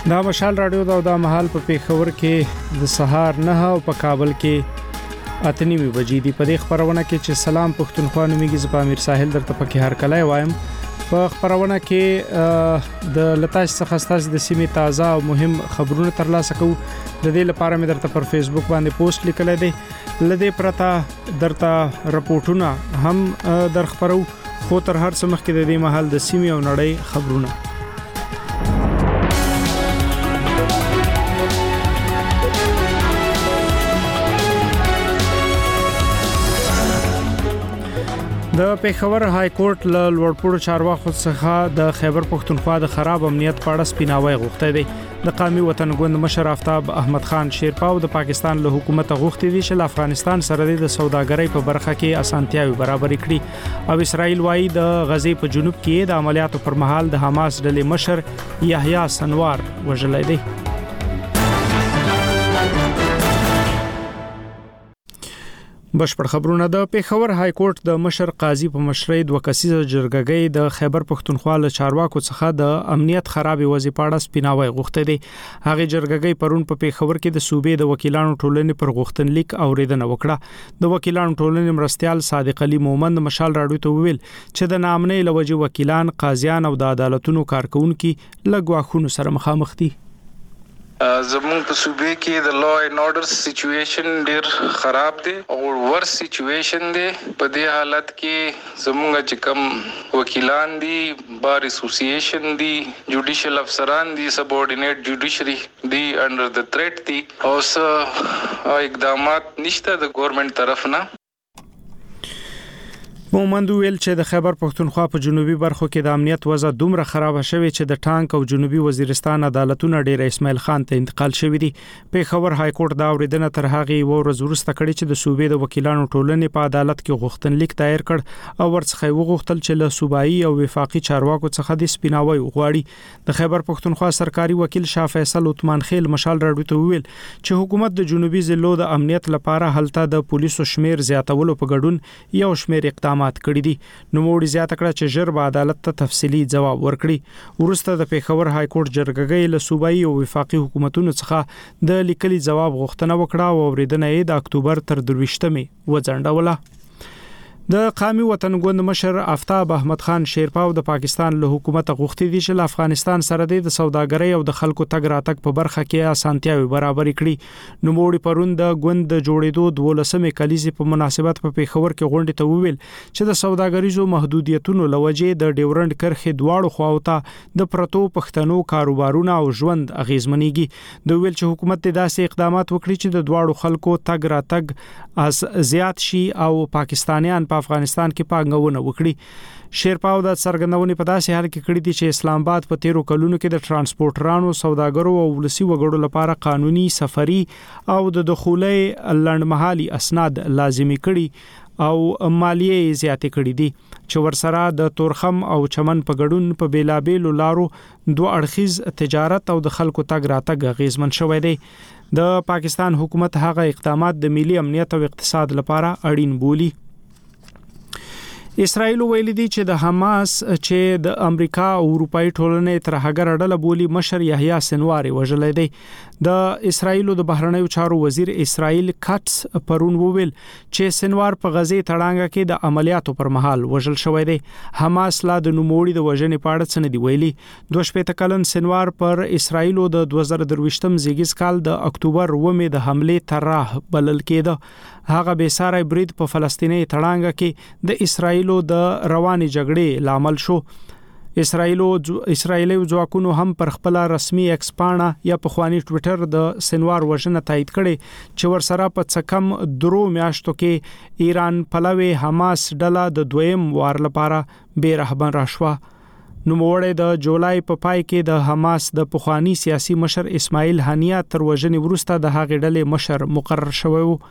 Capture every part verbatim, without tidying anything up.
دا مشال رادیو دا د محل په پیښور کې د سهار نه او په کابل کې اتنیمه بجې دی. په دې خبرونه کې چې سلام پښتونخوا نوميږي ز پامیر ساحل درته پکې هر کله وایم. په خبرونه کې د لتاش څخه ستاسو د سیمې تازه او مهم خبرونه ترلاسه کوو. د دې لپاره مې درته پر فیسبوک باندې پوسټ لیکل دي. لدې پرتا درته رپورټونه هم در خبرو، خو تر هر څه مخکې د دې محل د سیمې او نړۍ خبرونه. د پیښور های کورټ له لوړپوړو چارواخو څخه د خیبر پښتونخوا د خراب امنیت په اړه سپیناوی غوښته دي. د قومي وطن ګوند مشر آفتاب احمد خان شیرپاو د پاکستان له حکومت غوښتي دي چې افغانستان سره د سوداګرۍ په برخه کې اسانتیاوي برابر کړي. او اسرائیل وايي د غزې په جنوب کې د عملیاتو پر مهال د حماس ډلې مشر یحیی سنوار وژل دی. بشپړ خبرونه. د پیښور های کورټ د مشر قاضي په مشرۍ د وکسیزه جرګګۍ د خیبر پښتونخوا له چارواکو څخه د امنیت خرابې وضعیت په اړه سپیناوی غوښته دي. هغه جرګګۍ پرون په پیښور کې د صوبې د وکیلانو ټولنې پر غوښتنلیک اوریدنه وکړه. د وکیلانو ټولنې مرستيال صادق علي مومند مشال راډیو ته ویل چې د نامنې لوجه وکیلان، قاضیان او د عدالتونو کارکونکو لګواخونو سره مخامخ دي. زمون په صوبې کې د لا اینڈ آرډر سچويشن ډیر خراب دی او ورس سچويشن دی. په دې حالت کې زمونږ چې کوم وکیلان دي، بار اسوسییشن دي، جوډیشل افسران دي، سبورډینیټ جوډیشري دي انډر د تھریټ دي او څه اقدامات نشته د ګورنمنت طرف نه. مومند ویل چې د خیبر پښتونخوا په جنوبي برخو کې د امنیت وضع دومره خراب شوه چې د ټانک او جنوبي وزیرستان عدالتونه ډیر اسماعیل خان ته انتقال شوی دي. پیښور های کورټ دا اوریدنه تر هغه ورځ وروسته کړې چې د صوبې د وکیلانو ټولنې په عدالت کې غوښتنلیک دایر کړ او ورڅخه وغوښتل چې له صوبایي او وفاقي چارواکو څخه د سپیناوي وغواړي. د خیبر پښتونخوا سرکاري وکیل شاه فیصل عثمان خیل مشال راډیو ته ویل چې حکومت د جنوبي ضلعو د امنیت لپاره هلته د پولیسو شمیر زیاتولو په ګډون یو شمیر اقدامات کړی دي. نو موږ زیاته کړه چې ژر به عدالت ته تفصیلی جواب ورکړي. ورسته د پیښور های کورټ جرګګۍ له صوبایي او وفاقي حکومتونو څخه د لیکلي جواب غوښتنه وکړه او اوریدنه یې د اکتوبر تر درویشتمې وځنډوله. د قومي وطن ګوند مشر آفتاب احمد خان شیرپاو د پاکستان له حکومت غوښتي دي چې افغانستان سره د سوداګرۍ او د خلکو تګ راتګ په برخه کې اسانتیاوي برابر کړي. نو موږ پرون د ګوند د جوړېدو د ولسمې کلیزې په مناسبت په پیښور کې غونډه ته وویل چې د سوداګریزو محدودیتونو لوجې د ډیورند کرخې دواړو خواوته د پرتو پښتنو کاروبارونه او ژوند اغیزمنېږي. د ویل چې حکومت د داسې اقدامات وکړي چې د دواړو خلکو تګ راتګ از زیات شي او پاکستانیان افغانستان کې پانګونه وکړي. شیرپاو د څرګندونې په داسې حال کې کړی دی چې اسلام آباد په تیرو کلونو کې د ترانسپورټرانو، سوداګرو او ولسي وګړو لپاره قانوني، سفري او د دخولي لړمحالي اسناد لازمي کړي او مالیه زیاتې کړې دي چې ورسره د تورخم او چمن په ګډون په بیلابېلو لارو دوه اړخیز تجارت او د خلکو تګ راتګ غیزمن شوی دی. د پاکستان حکومت هغه اقدامات د ملي امنیت او اقتصاد لپاره اړین بولي. اسرائیل ویلي دی چې د حماس چې د امریکا او اروپאי ټولنې تر هغه ډله بولی مشر یحیی سنوار وژل دی. د اسرائیل د بهرنیو چارو وزیر اسرائیل کټس پرون وویل چې سنوار په غزې تړانګه کې د عملیاتو پر مهال وژل شوی دی. حماس لا د نوموړي د وژنې په اړه څه نه دی ویلي. دوه شپږ کلن سنوار پر اسرائیل د دوه زره درویشتم زیږیز کال د اکتوبر اوومې د حمله طرح بلل کېده. هغه به ساره برید په فلسطیني تړانګه کې د اسرائیل د رواني جګړې لامل شو. اسرائیلو اسرائیلي ځواکونو هم پر خپل رسمي ایکس پاڼه یا په خواني ټوئیټر د سنوار وژنه تایید کړي چې ورسره په څکم درو میاشتو کې ایران پلوي حماس ډله د دویم وار لپاره بیرحمه راشوه. نو موړې د جولای په پای کې د حماس د پخوانی سیاسي مشر اسماعیل هنیه تر وژنې وروسته د هغې ډلې مشر مقرر شوی و.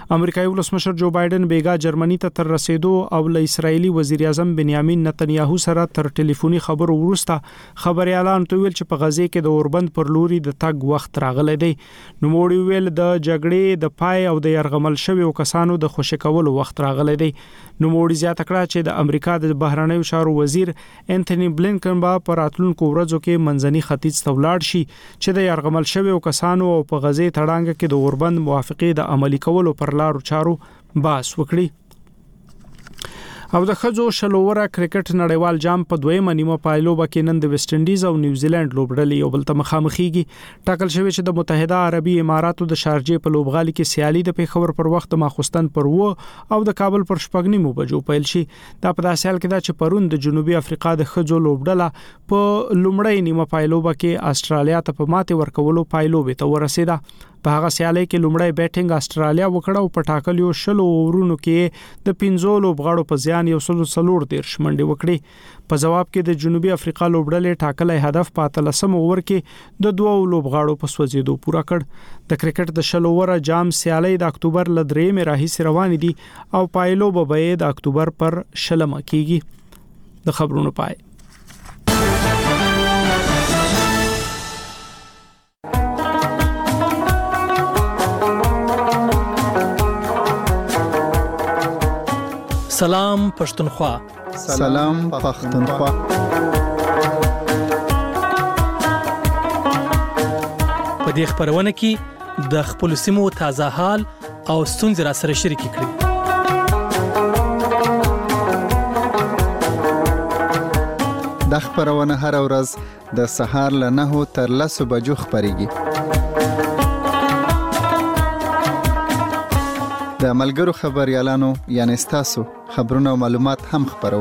امریکایي ولسمشر جو بایدن بیګا جرمني ته تر رسیدو او له اسرایلی وزیر اعظم بنیامین نتنیاهو سره تر ټلیفوني خبرو وروسته خبريالان ته ویل چې په غزه کې د اوربند پر لوري د تګ وخت راغلی دی. نو موړي ویل د جګړې د پای او د يرغمل شویو کسانو د خوشی کولو وخت راغلی دی. نو موړي زیاته کړه چې د امریکا د بهرنیو چارو وزیر انټونی بلینکن با پر راتلونکو ورځو کې منځني ختیځ ته ولاړ شي چې د يرغمل شویو کسانو او په غزه تړانګه کې د اوربند موافقې د عملي کولو پر لارو چارو باس وکړي. او د خځو شلووره کرکټ نړیوال جام په دویمه نیمه پایلوبه کې نن د ویسټ انډیز او نیوزیلند لوبډلې یو بل ته مخامخېږي. ټاکل شوی چې د متحده عربي اماراتو د شارجې په لوبغالي کې سیالي د پیښور پر وخت ماخوستن پر و او د کابل پر شپږ نیمو بجو پیل شي. دا په داسې حال کې دا چې پرون د جنوبي افریقا د خځو لوبډله په لومړی نیمه پایلوبه کې استرالیا ته په ماته ورکولو پایلوبه ته ورسیده. په هغه سیالي کې لومړی بیټینګ استرالیا وکړه او په ټاکلیو شلو اورونو کې د پنځو لوبغاړو په ځان یو سل څلور دیرش منډې وکړي. په جواب کې د جنوبي افریقا لوبډلې ټاکلې هدف په اتلسم اوور کې د دوو لوبغاړو په سوځېدو پوره کړ. د کرکټ د شلو اوور جام سیالي د اکتوبر ل درېمې راهیسې روان دي او پایلوبه به د اکتوبر پر شلمه کېږي. د خبرونو پای. سلام پښتونخوا. سلام پښتونخوا. په دې خبرونه کې د خپل سیمو تازه حال او ستونزې را سره شریک کړئ. د خبرونه هر ورځ د سهار له نهو تر لسو بجو خبريږي. د ملګرو خبريالانو یعنی ستاسو خبرونه او معلومات هم خبرو.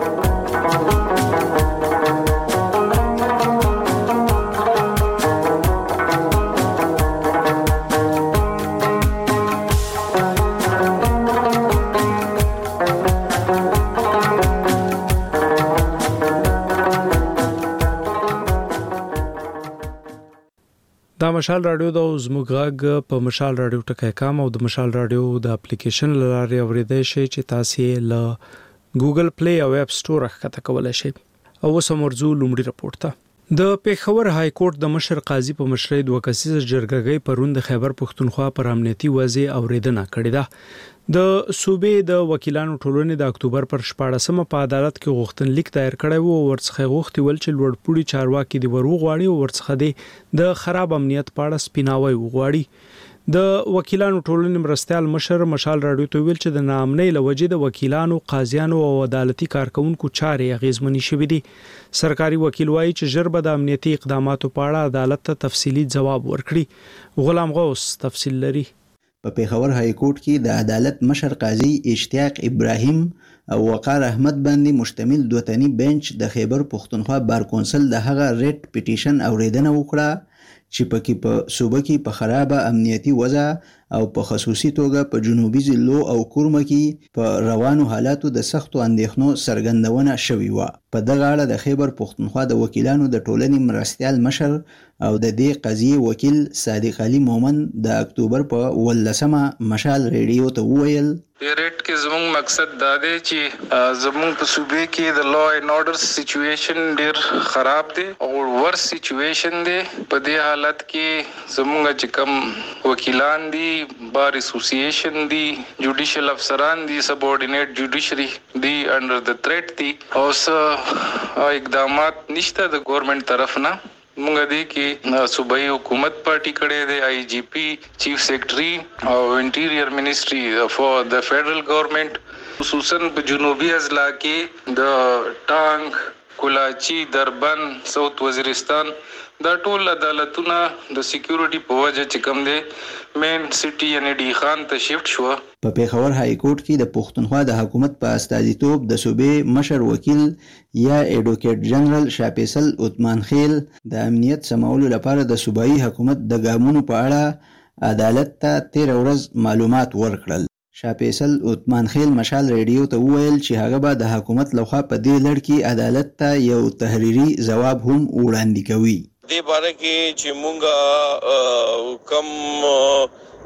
دا مشال رادیو د زموږ په مشال رادیو ټکای کام او د مشال رادیو د اپلیکیشن لاري اوریدای شي چې تاسو له ګوګل پلی او اپ سٹور ښکته کولای شئ. او سمورځو لومړی رپورت ته د پیښور های کورټ د مشر قاضي په مشرۍ دوه کسیزه جرګګۍ پرون د خیبر پښتونخوا پر امنیتي وضع اوریدنه کړې ده. د صوبې د وکیلانو ټولنې د اکتوبر پر شپاړسمه په عدالت کې غوښتنلیک دایر کړی وو او ورڅخه غوښتي ول چې لوړپوړي چارواکي دی ورغواړي او ورڅخه دی د خراب امنیت په اړه سپیناوي وغواړي. د وکیلانو ټولنې مرستيال مشر مشال رادیو ته ویل چې د نامنۍ لوجې د وکیلانو قاضیانو او عدالتي کارکونکو چارې اغیزمنې شوې دي. سرکاري وکیل وایي چې ژر به د امنیتي اقداماتو په اړه عدالت ته تفصیلی جواب ورکړي. غلام غوث تفصیل لري. په پیښور های کورټ کې د عدالت مشر قاضي اشتیاق ابراهیم او وقار احمد باندې مشتمل دوه تنی بنچ د خیبر پښتونخوا بار کونسل د هغه ریټ پټیشن اوریدنه وکړه چې پکې په صوبه کې په خرابه امنیتي وضع او په خصوصي توګه په جنوبي ضلعو او کورمه کې په روانو حالاتو د سختو اندېښنو څرګندونه شوې وه. په دغه اړه د خیبر پښتونخوا د وکیلانو د ټولنې مرستيال مشر او د دې قضیې وکیل صادق علي مومن د اکتوبر په ولسمه مشال ریډیو ته وویل ریټ کې زموږ مقصد دا دی چې زموږ په صوبې کې د لا اینڈ اورډر سچويشن ډیر خراب دی او ورس سچويشن دی. په دې حالت کې زموږ چې کوم وکیلان دي بار اسوسییشن دي جوډیشل افسران دي سبورډینیټ جوډیشری دي انډر د تھریټ دي او څه اقدامات نشته د ګورنمنت طرف نه. مونږ دې کې صوبایي حکومت پارټي کړي دی آی جی پی چیف سیکریټري او انټیریئر منسٹری فور د فیډرل گورنمنت خصوصا په جنوبي اضلاع کې د ټانګ کولاچی دربن ساوث وزیرستان دا ټول عدالتونه د سکیورټي په وجه چې کوم دی مین سټي یعنی ډی خان ته شفت شو. په پیښور های کورټ کې د پښتونخوا د حکومت په استازیتوب د صوبې مشر وکیل یا ایډوکیټ جنرال شاپیسل عثمان خیل د امنیت سمولو لپاره د صوبایي حکومت د ګامونو په اړه عدالت ته تیر ورځ معلومات ورکړل. شاپیسل عثمان خیل مشال ریډیو ته وویل چې هغه به د حکومت لخوا په دې لړ کې عدالت ته یو تحریری ځواب هم وړاندې کوي. دې باره کې چې مونږ کم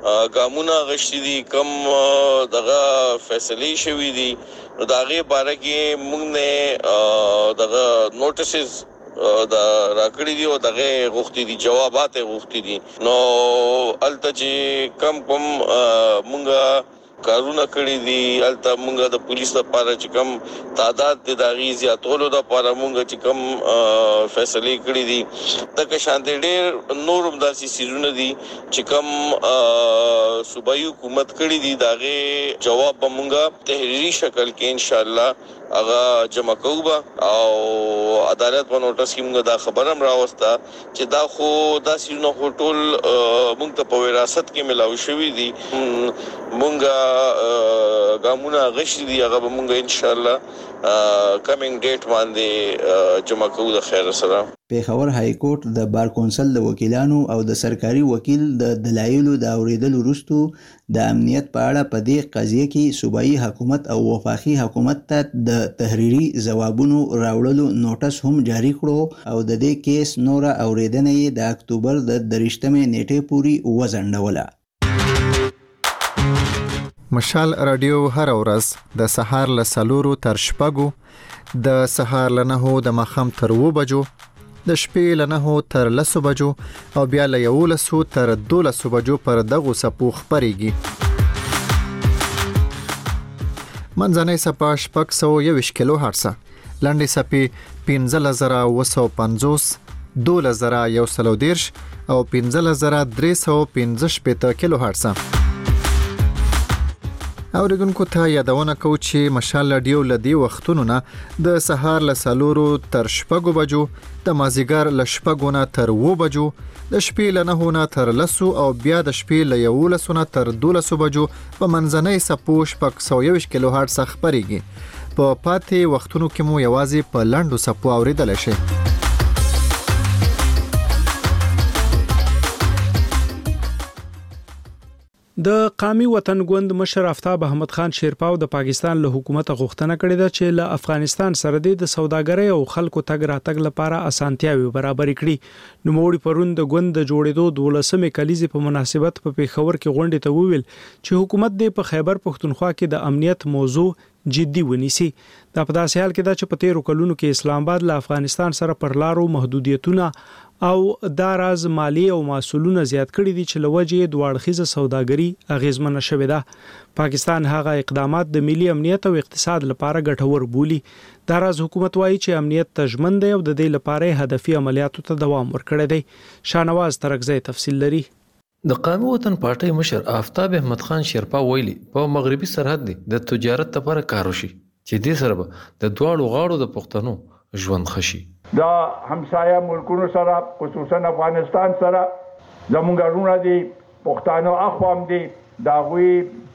ګامونه غشتي دي کم دغه فیصله شوې دي نو داغه باره کې موږ نه دغه نوټیسز دا راکړی دی او دغه غوښتي دي جوابات غوښتي دي نو الته چې کم کم موږ کارونه کړی دي الته موږ د پولیس لپاره چې کم تعداد د داغي زیاتولو لپاره موږ چې کم فیصله کړی دي د شانتي ډېر نورم داسي سيزونه دي چې کم صوبایي حکومت کړی دي داغه جواب به موږ تحریری شکل کې ان شاء الله هغه جمع کوو او عدالت په نوټس کې موږ دا خبرم راوسته چې دا خو دا سيزونه ټول موږ ته په وراثت کې ملاوي شوی دي موږ ګامونه غشي دي هغه موږ ان شاء الله کمینګ ډیټ باندې جمع کوو د خیر سره. پیښور های کورټ د بار کونسل د وکیلانو او د سرکاري وکیل د دلایلو د اوریدلو وروسته د امنیت په اړه په دې قضیه کې صوبایي حکومت او وفاقي حکومت ته د تحریری ځوابونو راوړلو نوټس هم جاری کړو او د دې کیس نوره اوریدنه یې د اکتوبر د درشتمې نیټې پورې وځنډوله. مشال رادیو هر ورځ د سهار له سلورو تر شپږو د سهار له نهو د ماښام تر اوو بجو د شپې له نهو تر لسو بجو او بیا له یولسو تر دولسو بجو پر دغو څپو خپرېږي. منځنۍ څپه شپږ سوه یوویشت کیلو هرڅه، لنډې څپې پنځلس زره اوه سوه پنځوس، دولس زره یو سل او دېرش او پنځلس زره درې سوه پنځه شپېته کیلو هرڅه. اوریدونکو ته یادونه کوو چې مشال رادیو له دې وختونو نه د سهار له څلورو تر شپږو بجو، د مازدیګر له شپږو نه تر اوو بجو، د شپې له نهو نه تر لسو او بیا د شپې له یولسو نه تر دولسو بجو په منځنۍ څپو شپږ سوه یوویشت کیلو هرڅه خپرېږي. په پاتې وختونو کې مو یوازې په لنډو څپو اوریدلی شئ. د قومي وطن ګوند مشر آفتاب احمد خان شیرپاو د پاکستان له حکومت غوښتنه کړې ده چې له افغانستان سره د سوداګرۍ او خلکو تګ راتګ لپاره اسانتیاوي برابر کړي. نوموړي پرون د ګوند د جوړېدو دولسمې کلیزې په مناسبت په پیښور کې غونډې ته وویل چې حکومت د په خیبر پښتونخوا کې د امنیت موضوع جدي ونیسي. دا په داسې حال کې ده چې په تیرو کلونو کې اسلام آباد له افغانستان سره پر لارو محدودیتونه او دا راز مالی او محصولونه زیات کړي دي چې لوجه دوه اړخیزه سوداګري اغیزمنه شوې ده. پاکستان هغه اقدامات د ملي امنیت او اقتصاد لپاره ګټور بولي. دا راز حکومت وایي چې امنیت تضمن دی او د دې لپاره هدفي عملیاتو ته دوام ورکړی دی. شانواز ترکزی تفصیل لري. د قومي وطن پارټۍ مشر آفتاب احمد خان شیرپا ویلي په مغربي سرحد دی د تجارت لپاره کار وشي چې دې سره د دواړو غاړو د پښتنو ژوند خشي. دا همسایه ملکونو سره خصوصا افغانستان سره زمونږ رونه دي پښتانه اخوام دي دا غوي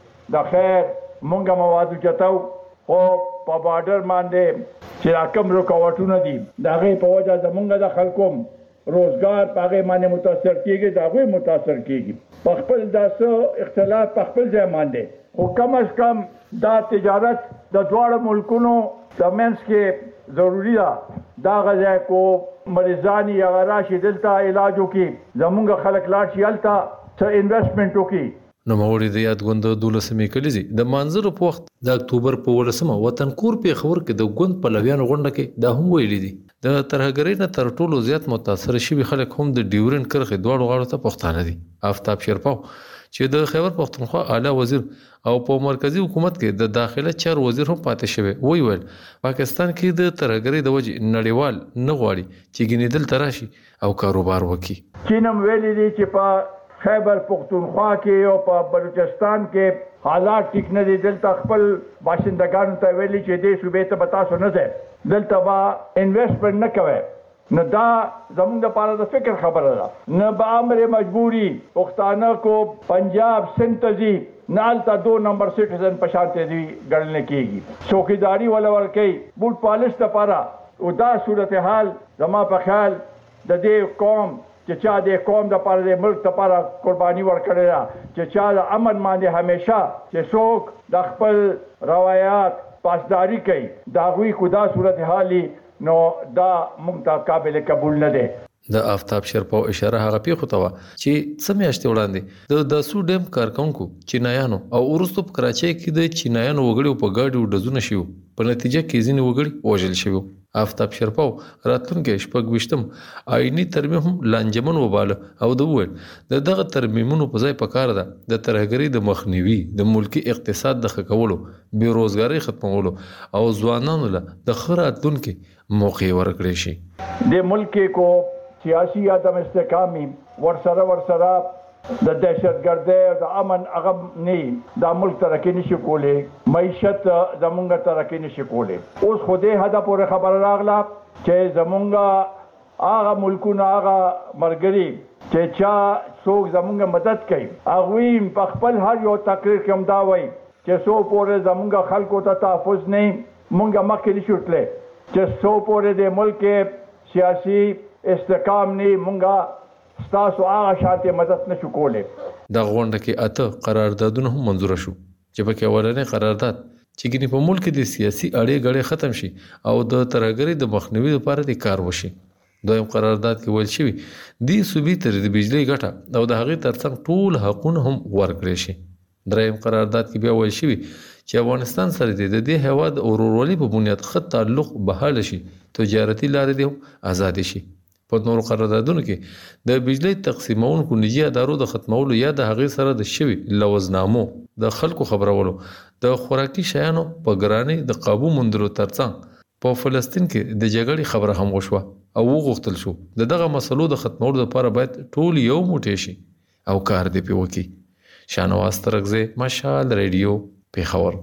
د خیر مونږه موادو چتاو او په بارډر باندې چې کوم رکاوټونه دي دا غي په وجه زمونږ د خلکو روزګار پاغه باندې متاثر کیږي دا غوي متاثر کیږي په خپل داسو اختلاف په خپل ځای باندې او کم از کم دا تجارت د دواړو ملکونو ترمنځ کې ضروری ده. دا غځای کو مریضانی یا راشي دلته علاج وکي زمونږ خلک لاړ شي الته څه انویسټمنټ وکي. نو موري د یاد غوند دولسمې کلیزې د مانزر په وخت د اکتوبر په ولسمه وطن کور په خبر کې د غوند په لویان غونډه کې دا هم ویلي دي د ترهګرۍ نه تر ټولو زیات متاثر شوي خلک هم د ډیورن کرخې دواړو غاړو ته پښتانه دي. آفتاب شیرپاو چې د خیبر پښتونخوا اعلی وزیر او په مرکزی حکومت کې د داخله چار وزیر هم پاتې شوی وی ویل پاکستان کې د ترهګرۍ د وجې نړیوال نه غواړي چې ګنیدل تراشي او کاروبار وکړي. چینم ویلي دي چې په خیبر پښتونخوا کې او په بلوچستان کې حالات ټیک نه دي. دلته خپل باشندگانو ته ویلي چې دې صوبې ته بتاسو نه ځي دلته با انویسټمنټ نه کوي. نه دا زمونږ لپاره د فکر خبره ده نه به امر مجبوری پښتانه کو پنجاب سنتزي نالتا دو نمبر سټیزن په شانته دي ګڼل کېږي څوکیداری ولا ورکي بوت پالیس لپاره او دا صورتحال زما په خیال د دې قوم چې چا د قوم لپاره د ملک لپاره قرباني ورکړي چې چا د امن باندې همیشه چې څوک د خپل روایت پاسداری کوي دا غوي کو دا صورتحالي نو دا موږ ته قابل قبول نه ده. د آفتاب شرپاو اشاره هغه پیښو ته و چې سمیاشتې وړاندې د داسو ډیم کارکونکو چینایانو او ورستو په کراچۍ کې د چینایانو وګړو په ګاډي ډزونه شو په نتیجه کې ځینې وګړي وژل شوی. آفتاب شرپاو راتلونکي شپږ ویشتم آئینی ترمیم هم لانجمن وباله او د وویل د دغه ترمیمونو په ځای پکار ده د ترهګرۍ د مخنیوي د ملکی اقتصاد د ښه کولو بیروزګاری ختمولو او ځوانانو له د ښه راتلونکي موقع ورکړي شي. د ملک کو سیاسی عدم استحکامی ورسره ورسره د دهشتګردۍ او د امن هغه نه د ملک ترقی نشي کولی، معیشت زمونږ ترقی نشي کولی. اوس خو دې هدا پورې خبر راغله چې زمونږ هغه ملکونه هغه مرګري چې چا څوک زمونږ مدد کوي هغوی په خپل هر یو تقریر کې هم دا وایي چې څو پورې زمونږ خلکو ته تحفظ نه مونږ مخکې نشو تللی، چې څو پورې د ملک سیاسي استحکام نه مونږه ستاسو هغه شاته مدد نشو کولی. د غونډه کې اته قراردادونه هم منزور شو چې پکې اولنې قرارداد چې ګینه په ملک کې د سیاسي اړې غړې ختم شي او د ترهګرۍ د مخنیوي لپاره د کار وشي. دویم قرارداد کې ویل شوی د صوبې تر د بجلی ګټه او د هغې ترڅنګ ټول حقوقونه هم ورکړي شي. دریم قرارداد کې بیا ویل شوی چې افغانستان سره د دې هیواد اورورولي په بنیاد خط تعلق بحال شي، تجارتي لارې دې هم آزاد شي. په نورو قراردادونو کې د بجلی تقسیمونکو نجی ادارو د ختمولو یا د هغې سره د شوی لوزنامو د خلکو خبرولو د خوراکي شیانو په ګرانۍ د قابو موندلو ترڅنګ په فلسطین کې د جګړې خبره هم وشوه او وغوښتل شو د دغه مسلو د ختمولو لپاره باید ټول یو موټی شي او کار دې پې وکړي. شاهنواز ترکزی، مشال ریډیو، پیښور.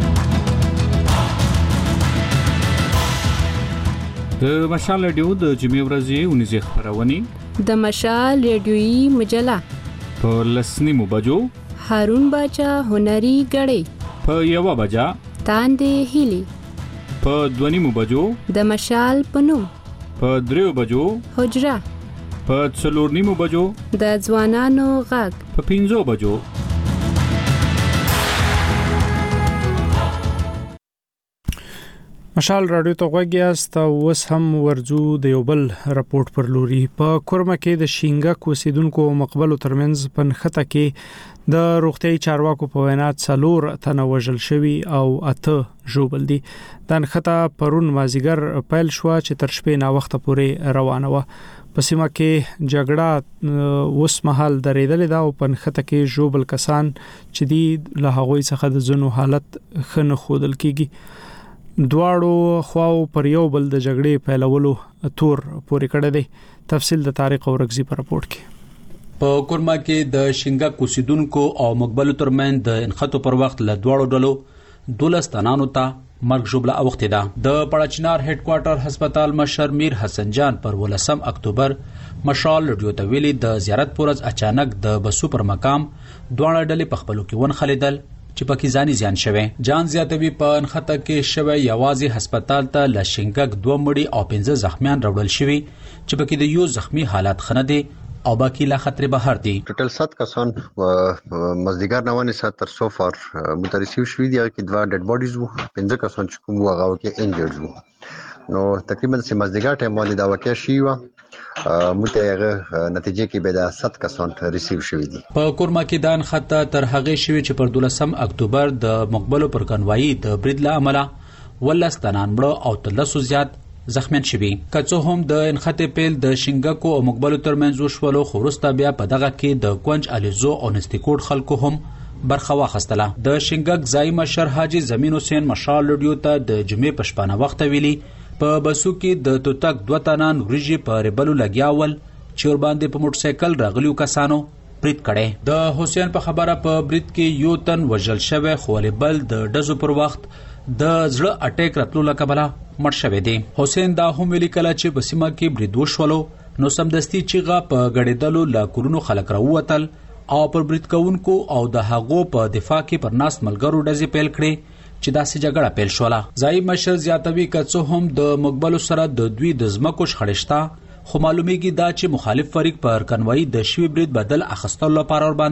د مشال ریډیو د جمعې ورځې ونیزه خبرونه د مشال ریډیویي مجله په لسنیمو بجو هارون باچا هنري غړې په یو بجا تاندې هلي په دونیمو بجو د مشال پنوم په دریو بجو حجره په څلورنیمو بجو د ځوانانو غږ په پنځو بجو. مشال رادیو ته غوږیاست او اوس هم ورځو د یو بل راپورټ پر لوري. په کورمه کې د شینګک اوسیدونکو مقبلو ترمنځ په نښته کې د روغتیايي چارواکو په وینا څلور تنه وژل شوي او اته ژوبل دي. د نښته پرون مازیګر پیل شوه چې تر شپې نا وخته پورې روانه وه. په سیمه کې جګړه اوس مهال درېدلې ده او په نښته کې ژوبل کسان چې دي له هغوی څخه د ځینو حالت ښه نه ښودل کېږي. دواړو خواو پر یو بل د جګړې پیلولو تور پورې کړی دی. تفصیل د طارق اورګزي په راپورټ کې. په کورما کې د شینګک اوسیدونکو او مقبلو ترمنځ د انخطو پر وخت له دواړو ډلو دولس تنانو ته مرګ ژوبله اوختې ده. د پړچنار هډ کوارټر هسپتال مشر میر حسن جان پر ولسم اکتوبر مشال ریډیو ته ویلي د زیارت پورز اچانک د بسو پر مقام دواړه ډلې په خپلو کې ون خلیدل چې پکې ځاني زیان شوه. جان زیاتوي په انخطه کې شوه یوازې هسپتال ته ل شینګک دوه مړي او پنځه زخمیان راوړل شوي چې پکې د یو زخمی حالت خنه دي او باقی لا خطر بهر دي. ټوټل سات کسان مزدګار نوانه سات تر سو فار مترسیو شوي دي چې دوا ډډ باډیز وو، پنځه کسان چې کوم هغه کې انجرډ وو. نو تقریبا سي مزدګار ټایم باندې دا واقع شي و متغه نتیجې کې به د سات کسان ریسیو شوي دي. په کورما کې دان خطه تر هغه شوي چې پر دولسم اکتوبر د مقبلو پر کنوایي د برید له عمله ولس تنان مړه او تلسو زیات زخمیان شوي. که څه هم د انخطې پیل د شینګکو او مقبلو ترمنځ وشولو خو وروسته بیا په دغه کې د کونج الیزو او نستیکوټ خلکو هم برخه واخیستله. د شینګک ځای مشر حاجی زمین حسین مشال ریډیو ته د جمعې په شپانه وخت ویلي په بسو کې د توتک دوه تنان وريجې په ریبلو لګیاول چې ور باندې په موټر سایکل راغلیو کسانو برید کړي. د حسین په خبره په برید کې یو تن وژل شوی خو بل د ډزو پر وخت د زړه اٹیک راتلو لکبله مړ شوی دی. حسین دا هم ویلي کله چې بسیمه کې برید وشولو نو سمدستي چیغه په غړېدلو لا کورونو خلک راووتل او پر برید کوونکو او د هغو په دفاع کې پر ناس ملګرو ډزې پیل کړي چې داسې جګړه پیل شوله. ځای مشر زیاتوي که څه هم د مقبلو سره د دوی د ځمکو شخړې شته خو معلومیږي دا چې مخالف فریق پر کنوایي د شوي برید بدل اخیستلو لپاره ور باندې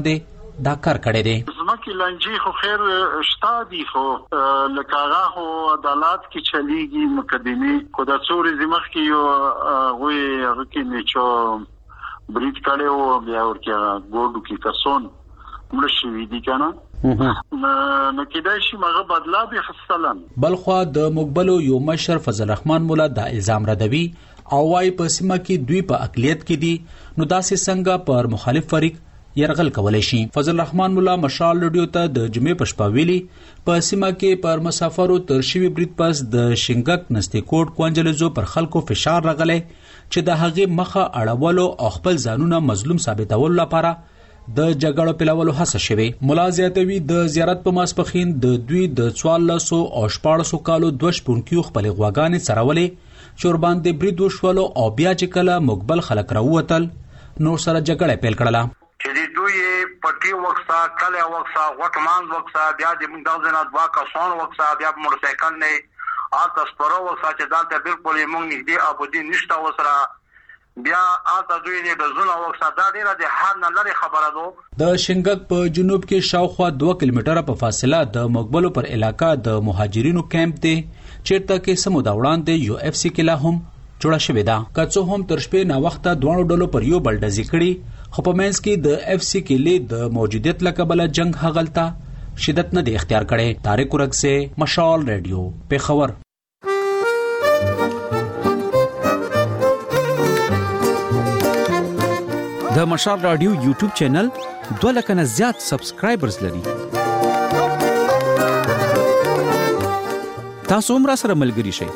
دا کار کړی دی. زمکه لنجي خو خیر شتا دي خو لکه هو عدالت کې چلیږي مقدمه کو د څوري زمخ کې یو غوي هغه کې نچو بریټ کړي او بیا ورکه ګوډو کې کسون مرشي دي کنه نو کېدای شي مغه بدلا به خصلن. بلخوا د مقبلو یو مشر فضل الرحمن مولا دا الزام ردوي او وايي په سیمه کې دوی په اقلیت کې دي نو داسې څنګه پر مخالف فریق يرغل کولای شي. فضل الرحمن مولا مشال رادیو ته د جمعې پښپا ویلي په سیمه کې پر مسافرو تر شوی بریټ پاس د شنګک نستې کوټ کوانجلزو پر خلکو فشار راغلی چې د هغې مخه اړولو او خپل ځانونه مظلوم ثابتولو لپاره د جګړو پیلولو هڅه شوه. مولا زیاتوي د زیارت په ماسپخین د دوی د څوارلس او شپاړس کالو دوه شپونکیو خپل غواګانې سرولې چور باندې برید وشولو او بیا چې کله مقبل خلک راووتل نور سره جګړه پیل کړله چې دوی پټي وکسا کله وکسا وټمان وکسا بیا د موږ دغه نه دوا کسان وکسا بیا موټر سایکل نه آتا سپورو وکسا چې دلته بالکل موږ نږدې ابودي نشته وسره بیا آتا دوی نه د زونه وکسا دا ډیره د هر نه لري خبره ده. د شنګک په جنوب کې شاوخوا دوه کیلومتره په فاصله د مقبلو پر علاقہ د مهاجرینو کیمپ دی چیرته کې سمو دا وړاندې یو اف سی کې لا هم جوړه شوې ده. کڅو هم تر شپې نا وخته دوه ډلو پر یو بل ډزې کړي خو په منځ کې د اف سی کې له د موجودیت لکبله جنگ هغلتا شدت نه دی اختیار کړي. طارق ورک سے مشال ریډیو پیښور. د مشال رادیو یوټیوب چینل دوه لک نه زیات سبسکرایبرز لري. تاسو هم را سره ملګري شئ.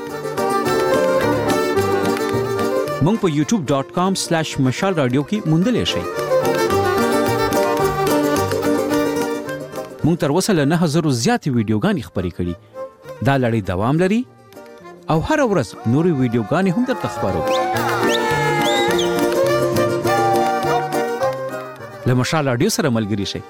مونږ په یوټیوب ډاٹ کام سلیش مشال رادیو کې موندلې شئ. مونږ تر اوسه له نه هزار زیاتې ویډیوګانې خپرې کړي. دا لړۍ دوام لري او هر ورځ نورې ویډیوګانې هم درته خپرو. له مشال رادیو سره ملګري شئ.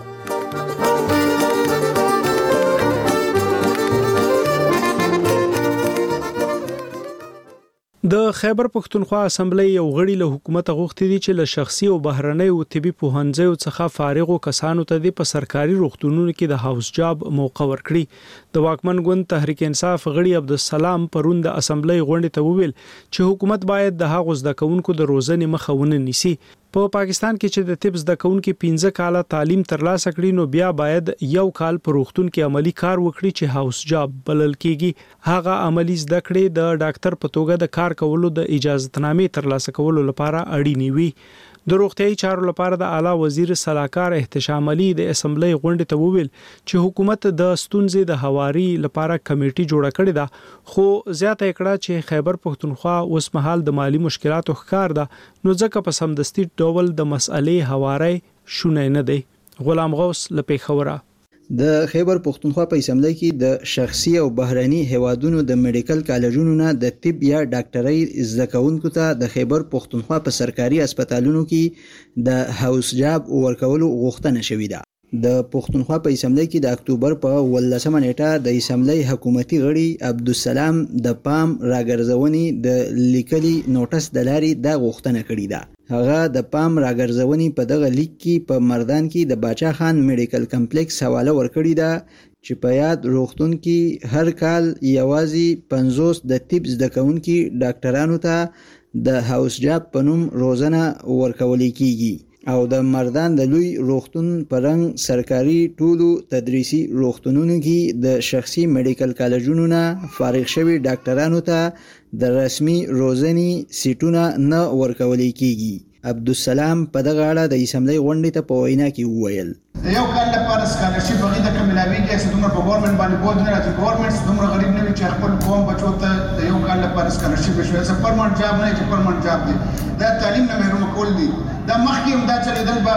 د خیبر پښتونخوا اسمبلی یو غړي له حکومت غوښتي دي چې له شخصي او بهرنۍ او طبي پوهنځیو څخه فارغو کسانو ته د په سرکاري روغتونونو کې د هاوس جاب موقع ورکړي. د واکمن ګوند تحریک انصاف غړي عبدالسلام پرون د اسمبلی غونډې ته وویل چې حکومت باید د هغو زده کوونکو د روزنې مخه ونه نیسي. په پا پاکستان کې چې د طب زده کوونکو پنځه کاله تعلیم ترلاسه کړي نو بیا باید یو کال په روغتون کې عملی کار وکړي چې هاوس جاب بلل کیږي. هغه عملی زده کړې د ډاکټر په توګه د کار کولو د اجازهتنامې ترلاسه کولو لپاره اړینې وي. د روغتيایي چارو لپاره د اعلی وزیر صلاحکار احتشام علي د اسمبلی غونډې ته وویل چې حکومت د ستونزې د هواري لپاره کمیټي جوړه کړې ده خو زیاته کړه چې خیبر پښتونخوا اوس مهال د مالی مشکلاتو ښکار ده نو ځکه په سمدستي ډول د مسئلې هواري شونه نه دی. غلام غوث لپیخوره. د خیبر پښتونخوا په اسمبلی کې د شخصي او بهراني هوادونو د میډیکل کالجونو نه د طب یا ډاکټرۍ زده کوونکو ته د خیبر پښتونخوا په سرکاري هسپتالونو کې د هاوس جاب ورکولو غوښتنه شوې ده. د پښتونخوا په اسمبلی کې د اکتوبر په ولسمه نیټه د اسمبلی حکومتي غړي عبدالسلام د پام راګرځونې د لیکلي نوټس د لارې د غوښتنه کړې ده. هغه د پام راګرځونې په دغه لیک کې په مردان کې د باچا خان میډیکل کمپلیکس حواله ورکړې ده چې په یاد روغتون کې هر کال یوازې پنځوس د طب زده کوونکي ډاکټرانو ته د هاوس جاب په نوم روزنه ورکول کیږي او د مردان د لوی روغتون پرنګ سرکاري ټولو تدریسي روغتونونو کې د شخصي میډیکل کالجونو نه فارغ شوي ډاکټرانو ته د رسمي روزنې سیټونه نه ورکول کیږي. عبدالسلام په دغه اړه د اسمبلی غونډې ته په وینا کې وویل یو کال لپاره سکالرشپ هغه د کملاویږي چې دومره په ګورنمنت باندې بود نه راځي. ګورنمنت دومره غریب نه وي چې خپل قوم بچو ته د یو کال لپاره سکالرشپ شوی څه پرمنټ جاب نه چې پرمنټ جاب دی دا تعلیم نه محروم کول دي. دا مخکې هم دا چلیدل به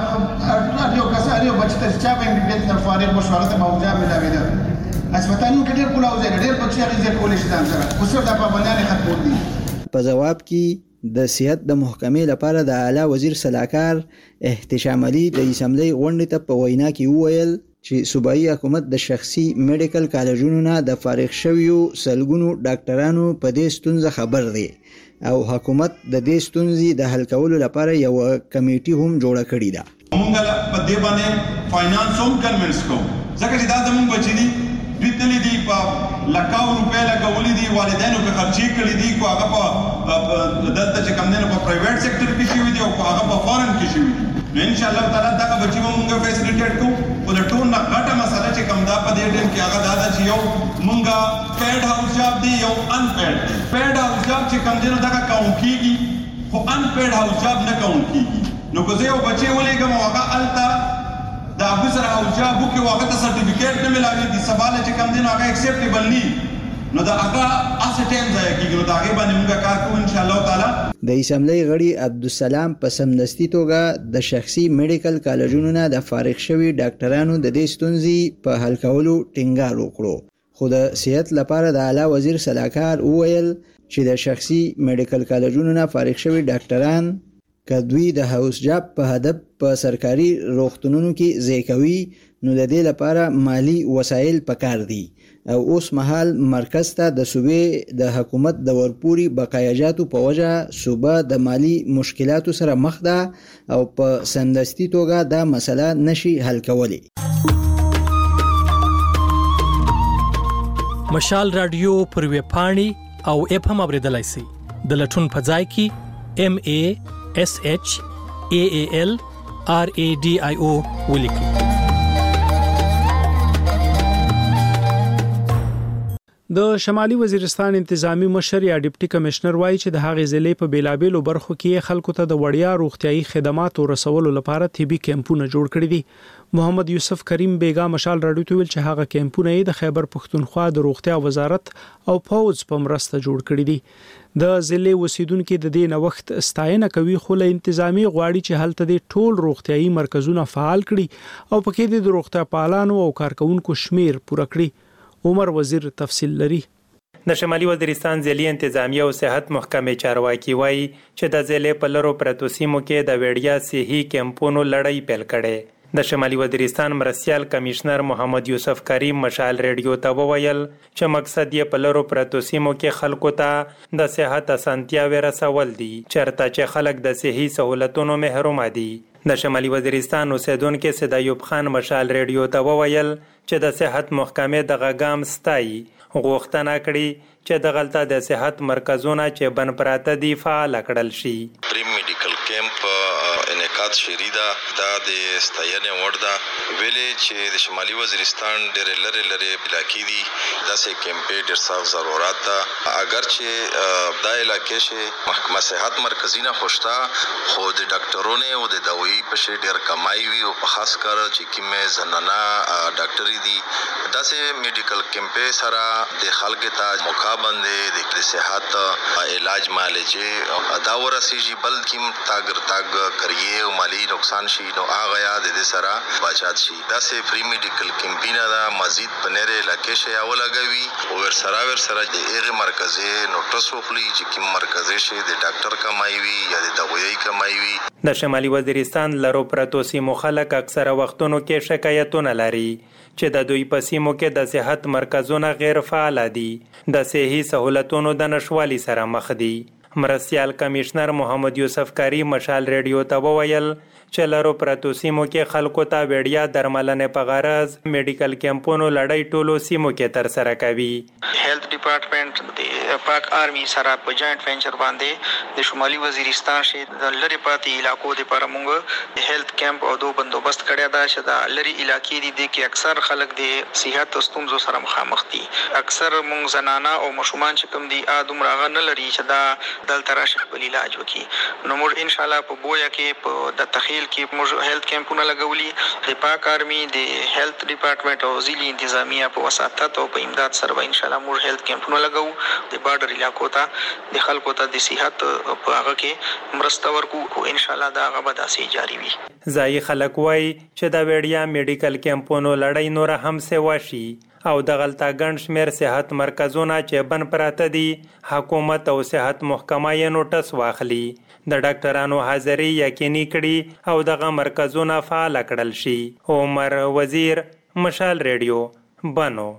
یو کس اړیو بچ ته چا به ایم بي بي ایس نه فارغ بشو هغه ته به جاب ملاویده. هسپتالونو کې ډېر کولاو ځای ډېر بچي هغې ځای کولی شي ځان سره اوس دا پابندیانې ختمول دي. په جواب کې د صحت د محکمې لپاره د اعلی وزیر صلاحکار احتشام علي د اسمبلی غونډې ته په وینا کې وویل چې صوبایي حکومت د شخصي میډیکل کالجونو نه د فارغ شویو سلګونو ډاکټرانو په دې ستونزه خبر دی او حکومت د دې ستونزې د حل کولو لپاره یو کمیټي هم جوړه کړې ده. مونږ په دې باندې فاینانس هم کنوینس کوو ځکه چې دا زموږ بچی دي دوی تللی دي په لکاو روپۍ لګولي دي والدینو په خرچې کړي دي خو هغه په دلته چې کوم دی نو په پرایویټ سیکټر کې شوي دي او هغه په فارن کې شوي دي نو انشاءالله تعالی دغه بچي به مونږ فیسیلیټیټ کوو خو د ټول نه غټه مسله چې کوم دا په دې ټیم کې هغه دا ده چې یو مونږ پیډ هاوس جاب دی یو ان پیډ دی پیډ هاوس جاب چې کوم دی نو دغه کاونټ کېږي خو ان پیډ هاوس جاب نه کاونټ کېږي نو که زه یو بچی ولېږم او هغه هلته د هغوی سره هاوس جاب وکړي او هغه ته سرټیفیکیټ نه میلاوېږي سبا له چې کوم دی نو هغه اکسیپټیبل نه نو د هغه هسې ټایم ضایع کېږي نو د هغې باندې مونږ کار کوو انشاءالله تعالی. د اسمبلی غړي عبدالسلام په سمدستي توګه د شخصي میډیکل کالجونو نه د فارغ شوي ډاکټرانو د دې ستونزې په حل کولو ټینګار وکړو خو د صحت لپاره د اعلی وزیر سلاکار وویل چې د شخصي میډیکل کالجونو نه فارغ شوي ډاکټران که دوی د هاوس جاب په هدف په سرکاري روغتونونو کې ځای کوي نو د دې لپاره مالی وسایل پکار دي او اوس مهال مرکز ته د صوبې د حکومت د ورپوري بقایاجاتو په وجه صوبه د مالی مشکلاتو سره مخ ده او په سمدستي توګه دا مسله نشي حل کولی. مشال رادیو پر ویب پاڼې او اپ هم اوریدلای شئ د لټون په ځای کې ام ای اس ایچ ای ای ال آر ای ډي آی او ولیکئ. د شمالي وزیرستان انتظامی مشر یا ډیپټي کمشنر وایي چې د هغې ضلع په بیلابېلو برخو کې خلکو ته د وړیا روغتيایي خدماتو رسولو لپاره طبي کیمپونه جوړ کړي دي. محمد یوسف کریم بیگا مشال راډیو ته ویل چې هغه کیمپونه د خیبر پښتونخوا د روغتیا وزارت او پوز په مرسته جوړ کړي دي. د ضلع اوسیدونکو د دې نوښت ستاینه کوي خو له انتظامی غواړي چې هلته د ټول روغتيایي مرکزونه فعال کړي او پکې د روغتیا پالانو او کارکونکو شمیر پوره کړي. عمر وزیر تفصیل لري. د شمالي وزیرستان ضلعي انتظامیه او صحت محکمې چارواکي وایي چې د ضلع په لرو پرتو سیمو کې د وړیا صحي کیمپونو لړۍ پیل کړي. د شمالي وزیرستان مرستیال کمشنر محمد یوسف کریم مشال ریډیو ته وویل چې مقصد یې په لرو پرتو سیمو کې خلکو ته د صحت اسانتیاوې رسول دي چېرته چې خلک د صحي سہولتونو محروم دي. د شمالي وزیرستان اوسیدونکو سید ایوب خان مشال ریډیو ته وویل چې د صحت محکمې د غاګام ستایي غوښتنه کړې چې د غلطه د صحت مرکزونه چې بن پراته دي فعال کړل شي. پری میډیکل کیمپ انعقاد شری دا د ستاینې وړ ده ویلې چې د شمالي وزیرستان ډېر لری لری علاقې دي داسې کیمپې ډېر سخت ضرورت ده اگر چې دا علاقې شي محکمه صحت مرکزینه خوشتا خو د ډاکټرونو او د دوايي په شی ډېر کمای وي او په خاص کر چې کومه زنانه ډاکټري دي داسې میډیکل کیمپې سره د خلکو ته موقع باندې د صحت علاج معالجه دا ورسیږي بلکې تاګر تاګ کریه او مالی نقصان شي نو هغه یاد دې سره بچات شي داسې فری میډیکل کیمپینا دا مزید پنره علاقې شي او لګوي او ور سره ور سره د ایغه مرکزي نوټس وخلی چې کوم مرکزي شي د ډاکټر کمای وي یا د دوايي کمای وي. د شمالي وزیرستان لرو پرتو سیمو خلک اکثره وختونو کې شکایتونه لري چې د دوی په سیمو کې د صحت مرکزونه غیر فعال دي د صحي سہولتونو د نشوالي سره مخ دي. مرستیال کمشنر محمد یوسف کریم مشال ریډیو ته وویل چې لرو پرتو سیمو کې خلکو ته وړیا درملنې په غرض میډیکل کیمپونو لړۍ ټولو سیمو کې تر سره کوي. هیلث ډپارټمنټ د پاک آرمي سره په جاینټ وینچر باندې د شمالي وزیرستان شي د لری پاتې علاقو لپاره موږ د هیلث کیمپ او دو بندوبست کړی دا چې د لری علاقې دي د کې اکثر خلک د صحت ستونزو سره مخامخ دي اکثر موږ زنانه او مشومان چې کوم دي ادم راغ نه لري چې دا دلته راشي خپل علاج وکړي نو موږ ان شاء الله په بویا کې په د تخیل کې موږ هیلث کیمپونه لګولي د پاک آرمي د هیلث ډپارټمنټ او ضلعي انتظامیه په وساطت او په امداد سره ان شاء الله موږ هیلث کیمپونه لګو د بارډر علاقو ته د خلکو ته د صحت په هغه کې مرسته ورکو او ان شاء الله دا هغه به داسې جاری وي. ځای خلک وایي چې دا وړیا میډیکل کیمپونو لړۍ نور هم سوا شي او د غلطه ګڼ شمیر صحت مرکزونه چې بن پراته دي حکومت او صحت محکمه یې نوټس واخلي د ډاکټرانو حاضري یقیني کړي او دغه مرکزونه فعال کړل شي. عمر وزیر مشال ریډیو بنو.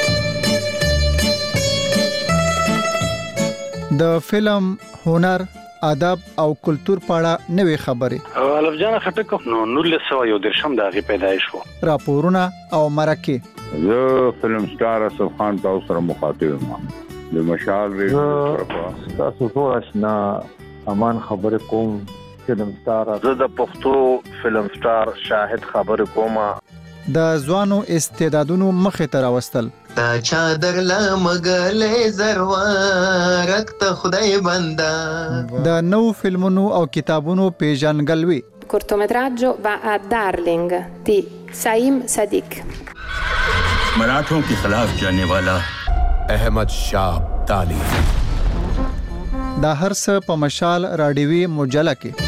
د فلم هنر ادب او کلچر په اړه نوې خبرې. الف جان خټک نو نولس یو درشم دغه پیدایش وو. راپورونه او مرکه. زه فلم سٹار اسف خان تاسو سره مخاطب یم. د مشال ریډیو طرفه تاسو ټول آشنا امان خبره کوم. فلم سٹار زه د پښتو فلم سٹار شاهد خبره کوم. د ځوانو استعدادونو مخه تر واستل. تا چادر لا مګلې زروارک ته خدای بندا. د نو فلمونو او کتابونو پیژنګلوي. cortometraggio va a Darling di Saim Sadiq. मराठों के खिलाफ जाने वाला अहमद शाह अब्दाली. دا هر څه په مشال رادیوي مجله کې.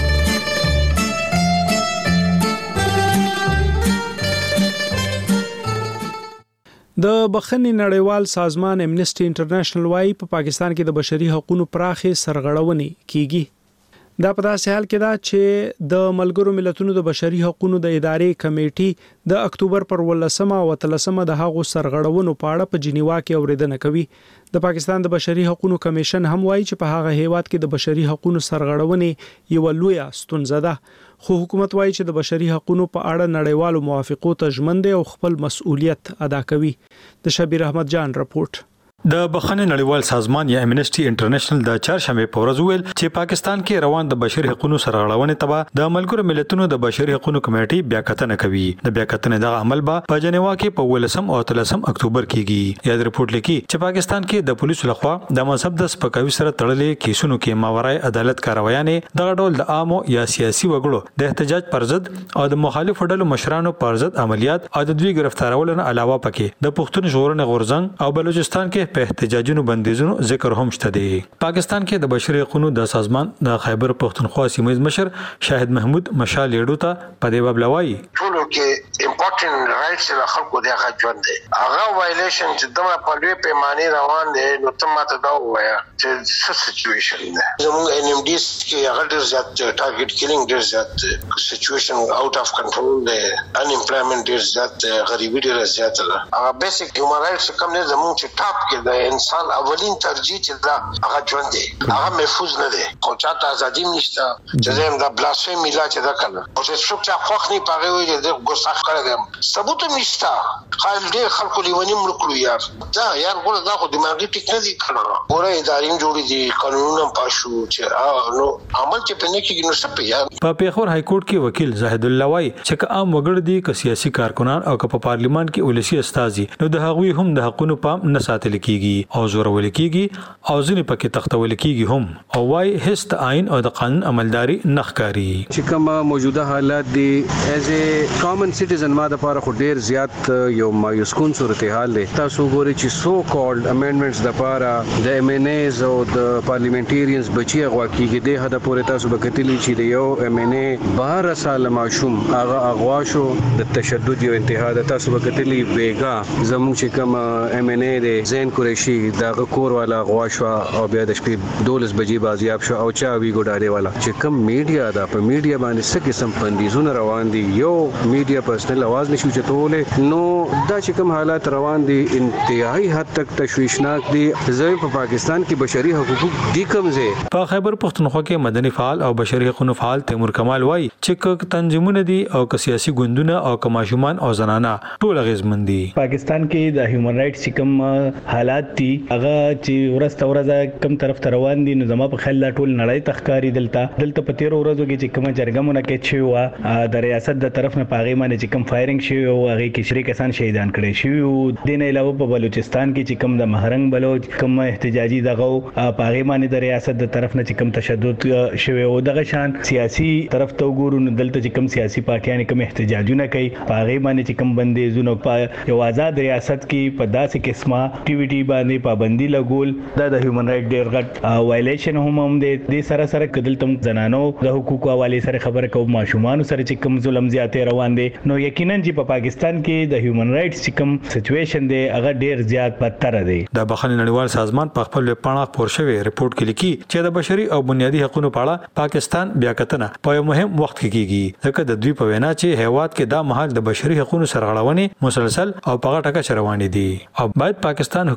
د بخښنې نړیوال سازمان امنیسټي انټرنیشنل وايي په پاکستان کې د بشري حقوقو پراخه سرغړونې کیږي. دا په داسې حال کې ده چې د ملګرو ملتونو د بشري حقوقو د ادارې کمیټې د اکتوبر پر ولسمه او تلسمه د هغو سرغړونو په اړه په جنیوا کې اوریدنه کوي. د پاکستان د بشري حقوقو کمیشن هم وایي چې په هغه هیواد کې د بشري حقوقو سرغړونې یو لویه ستونزه ده. خو حکومت وایي چې د بشري حقوقو په اړه نړیوالو موافقو ته ژمن دي او خپل مسؤلیت ادا کوي. د شبیر احمد جان رپورت. د بخښنې نړیوال سازمان یا امنیسټي انټرنیشنل د چهارشنبه په ورځ ویل چې پاکستان کې روان د بشري حقوقو سرغړونې تبع د ملګرو ملتونو د بشري حقوقو کمیټې بیا کتنه کوي. د بیا کتنې د عمل به په جنیوا کې په ولسم او تلسم اکتوبر کېږي. یاد رپورت لیکي چې پاکستان کې د پولیسو لخوا د مذهب د سپکاوي سره تړلې کیسونو کې ماورای عدالت کاروایانې دغه ډول د عامو یا سیاسي وګړو د احتجاج پر ضد او د مخالفو ډلو مشرانو پر ضد عملیات او د دوی گرفتارولو نه علاوه پکې د پښتون ژغورنې غورځنګ او بلوچستان کې په احتجاجونو بندیزونو ذکر هم شته دی. پاکستان کې د بشري حقوقو د سازمان د خیبر پختونخوا سیمه مشر شاهد محمود مشال لیډو ته په دې باب لوي. ټول کې امپورټنت رائټس د خلکو د هغه ژوند دی. هغه وایلیشن چې دمه په لوی پیمانه روان دي نو ته ماته دا وایا چې څه سچويشن ده. زموږ ان ام ډي اس کې هغه ډیر زیات ټارګټ کیلینګ ډیر زیات سچويشن اوټ اف کنټرول دی. ان امپلویمنت ډیر زیات غریبي ډیر زیات ده. هغه بیسیک هیومن رائټس کوم نه زموږ چې ټاپ کې د انسان اولین ترجیح چې دا هغه ژوند دی هغه محفوظ نه دی. خو چاته ازادي نشته چې زم دا بلاسفیمی لا چې دا کړل او چې څوک چې خوښ نه پاره وي چې ګوسخ کړی ثبوت نشته. خال دې خلکو لیونی ملکلو یار دا یار ګور دا خو دماغي ټیک نه دي کړو. ګوره ادارې جوړې دي قانونونه پاشو چې نو عمل چې پنه کې نو سپه یار. په پیښور های کورټ کې وکیل زاهد الله وای چې عام وګړي دي که سیاسي کارکونان او که په پارلیمان کې ولسی استازي نو د هغوی هم د حقونو پام نه ساتل کیږي او زور ول کیږي او ځینې پکې تختول کیږي هم او وايي هیڅ د آئین او د قانون عملداري نخکاری. چې کومه موجوده حالات دي ایز ا کامن سټیزن ما د لپاره خو ډیر زیات یو مایوس کون صورتحال دی. تاسو ګورئ چې سو کالډ امندمنټس د لپاره د ایم ان ایز او د پارلیمنټریانز بچي غوا کیږي. د هدا پورې تاسو وکټلی چې د یو ایم ان ای بهر سال ماشوم هغه اغوا شو د تشدد یو انتها د تاسو وکټلی بیګا زموږ چې کوم ایم ان ای د زین قریشي دغه کور والا غوا شو او بیا د شپې دولس بجې بازیاب شو او چا وی ګډاړي والا چې کوم میډیا دا په میډیا باندې څه قسم بندیزونه روان دي. یو میډیا پرسنل आवाज نشو چتولې نو دا چې کوم حالات روان دي انتهایی حد تک تشویشناک دي. زموږ په پاکستان کې بشري حقوق دي کمزه. په خیبر پختونخوا کې مدني فعال او بشري حقوقو فعال تیمور کمال وایي چې کوم تنظیمونه دي او که سیاسي ګوندونه او که ماشومان او زنانه ټول غیزمن دي. پاکستان کې د هیومن رائټس کوم حالات دي هغه چې ورسته ورځ کم طرف ته روان دي نو زما په خیال ټول نړۍ تخکاری دلته دلته په تیر ورځو کې چې کومه جرګمونه کې چې وا د ریاست د طرف نه پاغي باندې چې کوم فایرینګ شوی او هغه کې شریک کسان شهیدان کړي شوی او دین علاوه په بلوچستان کې چې کوم د مهرنګ بلوچ کوم احتجاجي دغه پاغي باندې د ریاست د طرف نه چې کوم تشدد شوی او دغه شان سیاسي طرف ته وګورو نو دلته چې کوم سیاسي پارټیان کوم احتجاجونه کوي پاغي باندې چې کوم بندیزونه په یو آزاد ریاست کې په داسې قسمه اکټیویټي باندې پابندي لګول دا د هیومن رائټ ډیر غټ وایلیشن هم هم د سره سره کدل تم زنانو د حقوقو حواله سره خبره کوم ماشومان سره چې کوم ظلم زیاتې روان دي نو یقینا چې په پاکستان کې د هیومن رائټس چې کوم سچويشن دی هغه ډیر زیات بدتر دی. د بخښنې نړیوال سازمان په خپل پاڼه پور شوی ریپورت کې لیکي چې د بشري او بنیادي حقوقو په اړه پاکستان بیا کتنه په یو مهم وخت کې کیږي ځکه د دوی په وینا چې هیواد کې دا مهال د بشري حقوقو سرغړونې مسلسل او په غټه کچه روانې دي او باید پاکستان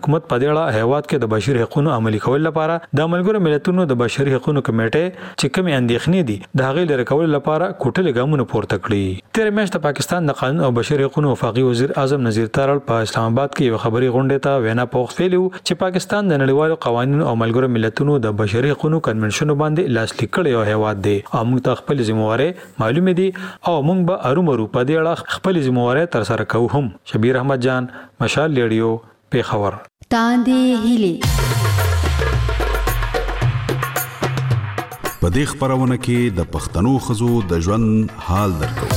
حکومت په دې اړه هیواد کې د بشري حقوقو عملي کول لپاره د ملګرو ملتونو د بشري حقوقو کمیټې چې کومې اندېښنې دي د هغې لري کول لپاره کوټلې ګامونه پورته کړي. تیر میاشت د پاکستان د قانون او بشري حقوقو وفاقي وزیر اعظم نذیر تارړ په اسلام آباد کې یو خبري غونډه ته وینا پوښ ویلو چې پاکستان د نړیوالو قوانینو او ملګرو ملتونو د بشري حقوقو کنونشن باندې لاسلیک کړی او هیواد دی او موږ ته خپل ذمہواري معلومه دي او موږ به ارومرو په دې اړه خپل ذمہواري تر سره کوو هم. شبیر احمد جان، مشال ریډیو، پیښور. تاندې هیلي په دې خبرونه کې د پښتنو خزو د ژوند حال درکو.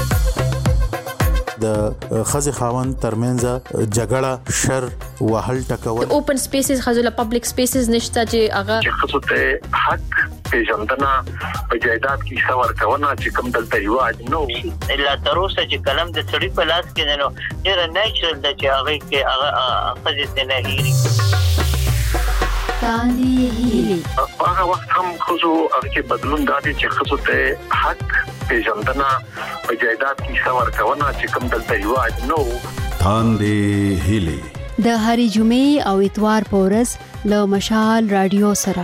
د خزي خاوند ترمنځ جګړه، شر، وهل ټکول، اوپن سپیسز خزو پبلک سپیسز نشته چې هغه خزو ته حق پیژندنه په جایداد کې څور کونه چې کوم دلته یو اجنو الا تر اوسه چې کلم د سړي په لاس کې نه ډیر نیچرل د چې هغه کې هغه خزي نه هېري. تاندې هیلي هغه وخت هم خزو هغه بدلون دادي چې خزو ته حق پیژندنه په جایداد کې څور کونه چې کوم دلته یو اجنو. تاندې هیلي د هرې جمعې او اتوار په ورځ له مشال رادیو سره.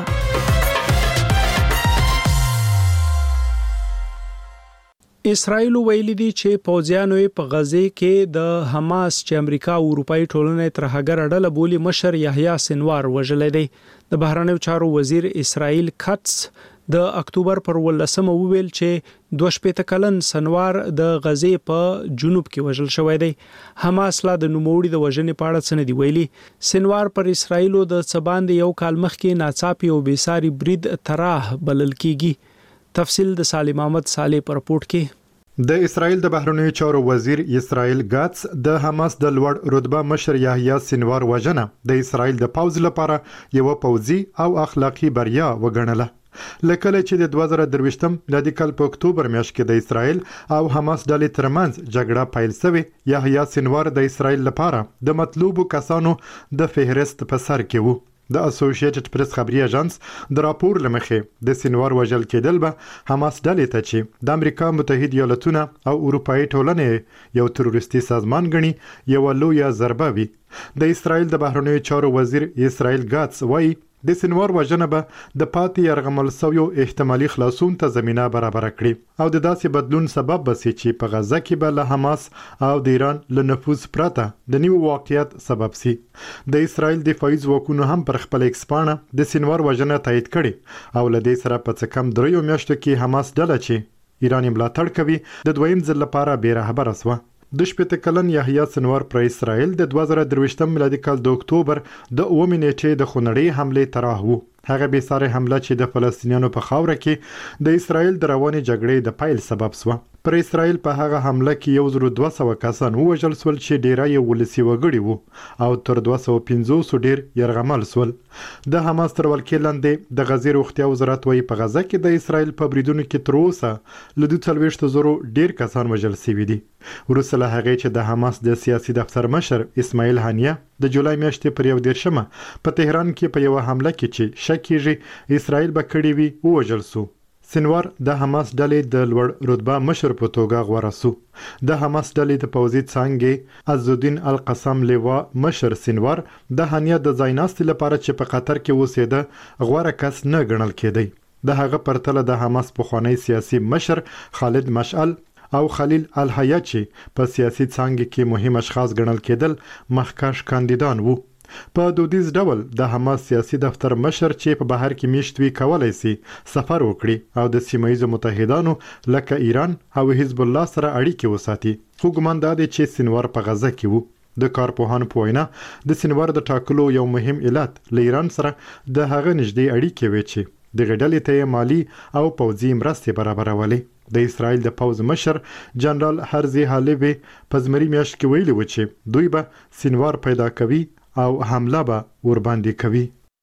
اسرائیل ویلي دي چې پوځیانو په غزه کې د حماس چې امریکا او اروپאי ټولنې تر هغه ډله بولی مشر یحیی سنوار وژل دی. د بهرنیو چارو وزیر اسرائیل کټس د اکتوبر پر ولسمه ویل چې دوه شپېته کلن سنوار د غزه په جنوب کې وژل شوی دی. حماس لا د نوموړي د وژنې په اړه څه نه دی ویلي. سنوار پر اسرائیل د سباند یو کال مخکې ناڅاپي او بیساري برید تراه بلل کیږي. تفصیل د سالم احمد صالح پر رپورت کې. د اسرائیل د بهرنیو چارو وزیر اسرائیل ګاتس د حماس د لوړ رتبه مشر یحیی سنوار وژنه د اسرائیل د پوځ لپاره یو پوځي او اخلاقی بریا وګڼله. لکه چې د دوه زره درویشتم میلادي کال په اکتوبر میاشت کې د اسرائیل او حماس ډلې ترمنځ جګړه پیل شوه، یحیی سنوار د اسرائیل لپاره د مطلوبو کسانو د فهرست په سر کې وو. د اسوسییټډ پریس خبري اژانس د راپور لمخې د سنوار وژل کېدل به حماس ډلې ته چې د امریکا متحده ایالاتونه او اروپאי ټولنې یو تروریستي سازمان ګڼي یو لویه ضربه وي. د اسرائیل د بهرنیو چارو وزیر اسرائیل ګاتس وایي د سنوار وژنه به د پاتې يرغمل سویو احتمالي خلاصون ته زمينه برابر کړي او د داسې بدلون سبب بسي چې په غزه کې به له حماس او د ایران له نفوذ پرته د نیو واقعیت سبب سي. د اسرائیل دفاعي ځواکونو هم پر خپل ایکسپانه د سنوار وژنه تایید کړي او له دې سره په څه کم دریو میاشتو کې حماس ډله چې ایران ملاتړ کوي د دویم ځل لپاره بیرهبره شوه. د شپږ کلن یحیی سنوار پر اسرائیل د دوه زره درویشتم میلادي کال د اکتوبر د اوومې نیټې د خونړۍ حمله تراه وو. هغه به ساره حمله چې د فلسطینیانو په خاوره کې د اسرائیل د رواني جګړې د پایل سبب شوه. پر اسرائیل په هغه حمله کې یو زر دوه سوه کسان وژل شول چې ډیری یې ولسی وګړي وو او تر دوه سوه پنځوس ډیر يرغمل شول. د حماس تر ولکې لاندې د غزې روغتیا وزارت وايي په غزه کې د اسرائیل په بریدونو کې تر اوسه له دوه څلوېښت زرو ډیر کسان وژل شوي دي. وروسته له هغې چې د حماس د سیاسي دفتر مشر اسماعیل هانیه د جولای میاشتې پر یو دیرشمه په تهران کې په یو حمله کې چې شک کیږي اسرائیل به کړې وي ووژل شو. سنوار د حماس ډلې د لوړ رتبه مشر په توګه غوړه شو. د حماس ډلې د پوځي څانګې عزالدین القسم لیوا مشر سنوار د هانیه د ځایناستي لپاره چې په قطر کې اوسېده غوړه کس نه ګڼل کېدی. د هغه پرتله د حماس پخوانی سیاسي مشر خالد مشعل او خلیل الحیا چې په سیاسي څانګه کې مهم اشخاص ګڼل کېدل مخکښ کاندیدان وو. په دودیز ډول د حماس سیاسي دفتر مشر چې په بهر کې میشت وی کولای شي سفر وکړي او د سیمایي متحدانو لکه ایران او حزب الله سره اړیکې وساتي. خو ګمان دا دی چې سنوار په غزه کې وو. د کارپوهانو په وینا د سنوار د ټاکلو یو مهم علت له ایران سره د هغه نږدې اړیکې وې چې د غډلې ته مالی او پوځي مرستې برابرولې. د اسرائیل د پوز مشر جنرال هرزي هالوی په زمري میاشت کې ویلي و چې دوی به سنوار پیدا کوي او حمله به ور باندې کوي.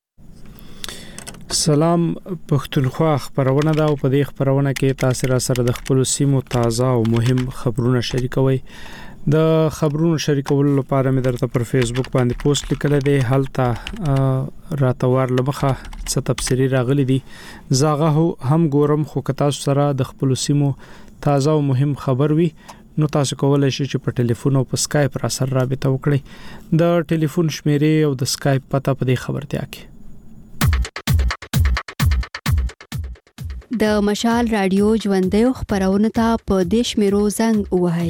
سلام پښتونخوا خبرونه دا او په دې خبرونه کې تاسو را سره د خپل سیمو تازه او مهم خبرونه شریکوي. د خبرونو شریکولو لپاره مې درته پر فیسبوک باندې پوسټ لیکل دی، هلته راتوار لمخه څه تفسیری راغلي دي. زاغه هم ګورم خو که تاسو سره د خپل سیمو تازه او مهم خبر وي نو تاسو کولای شئ چې په ټلیفون او په اسکایپ را سره رابطه وکړئ. د ټلیفون شمیرې او د اسکایپ پته په دې خبرتیا کې. د مشال رادیو ژوندۍ خبرونه ته په دیش میرو زنګ وهاي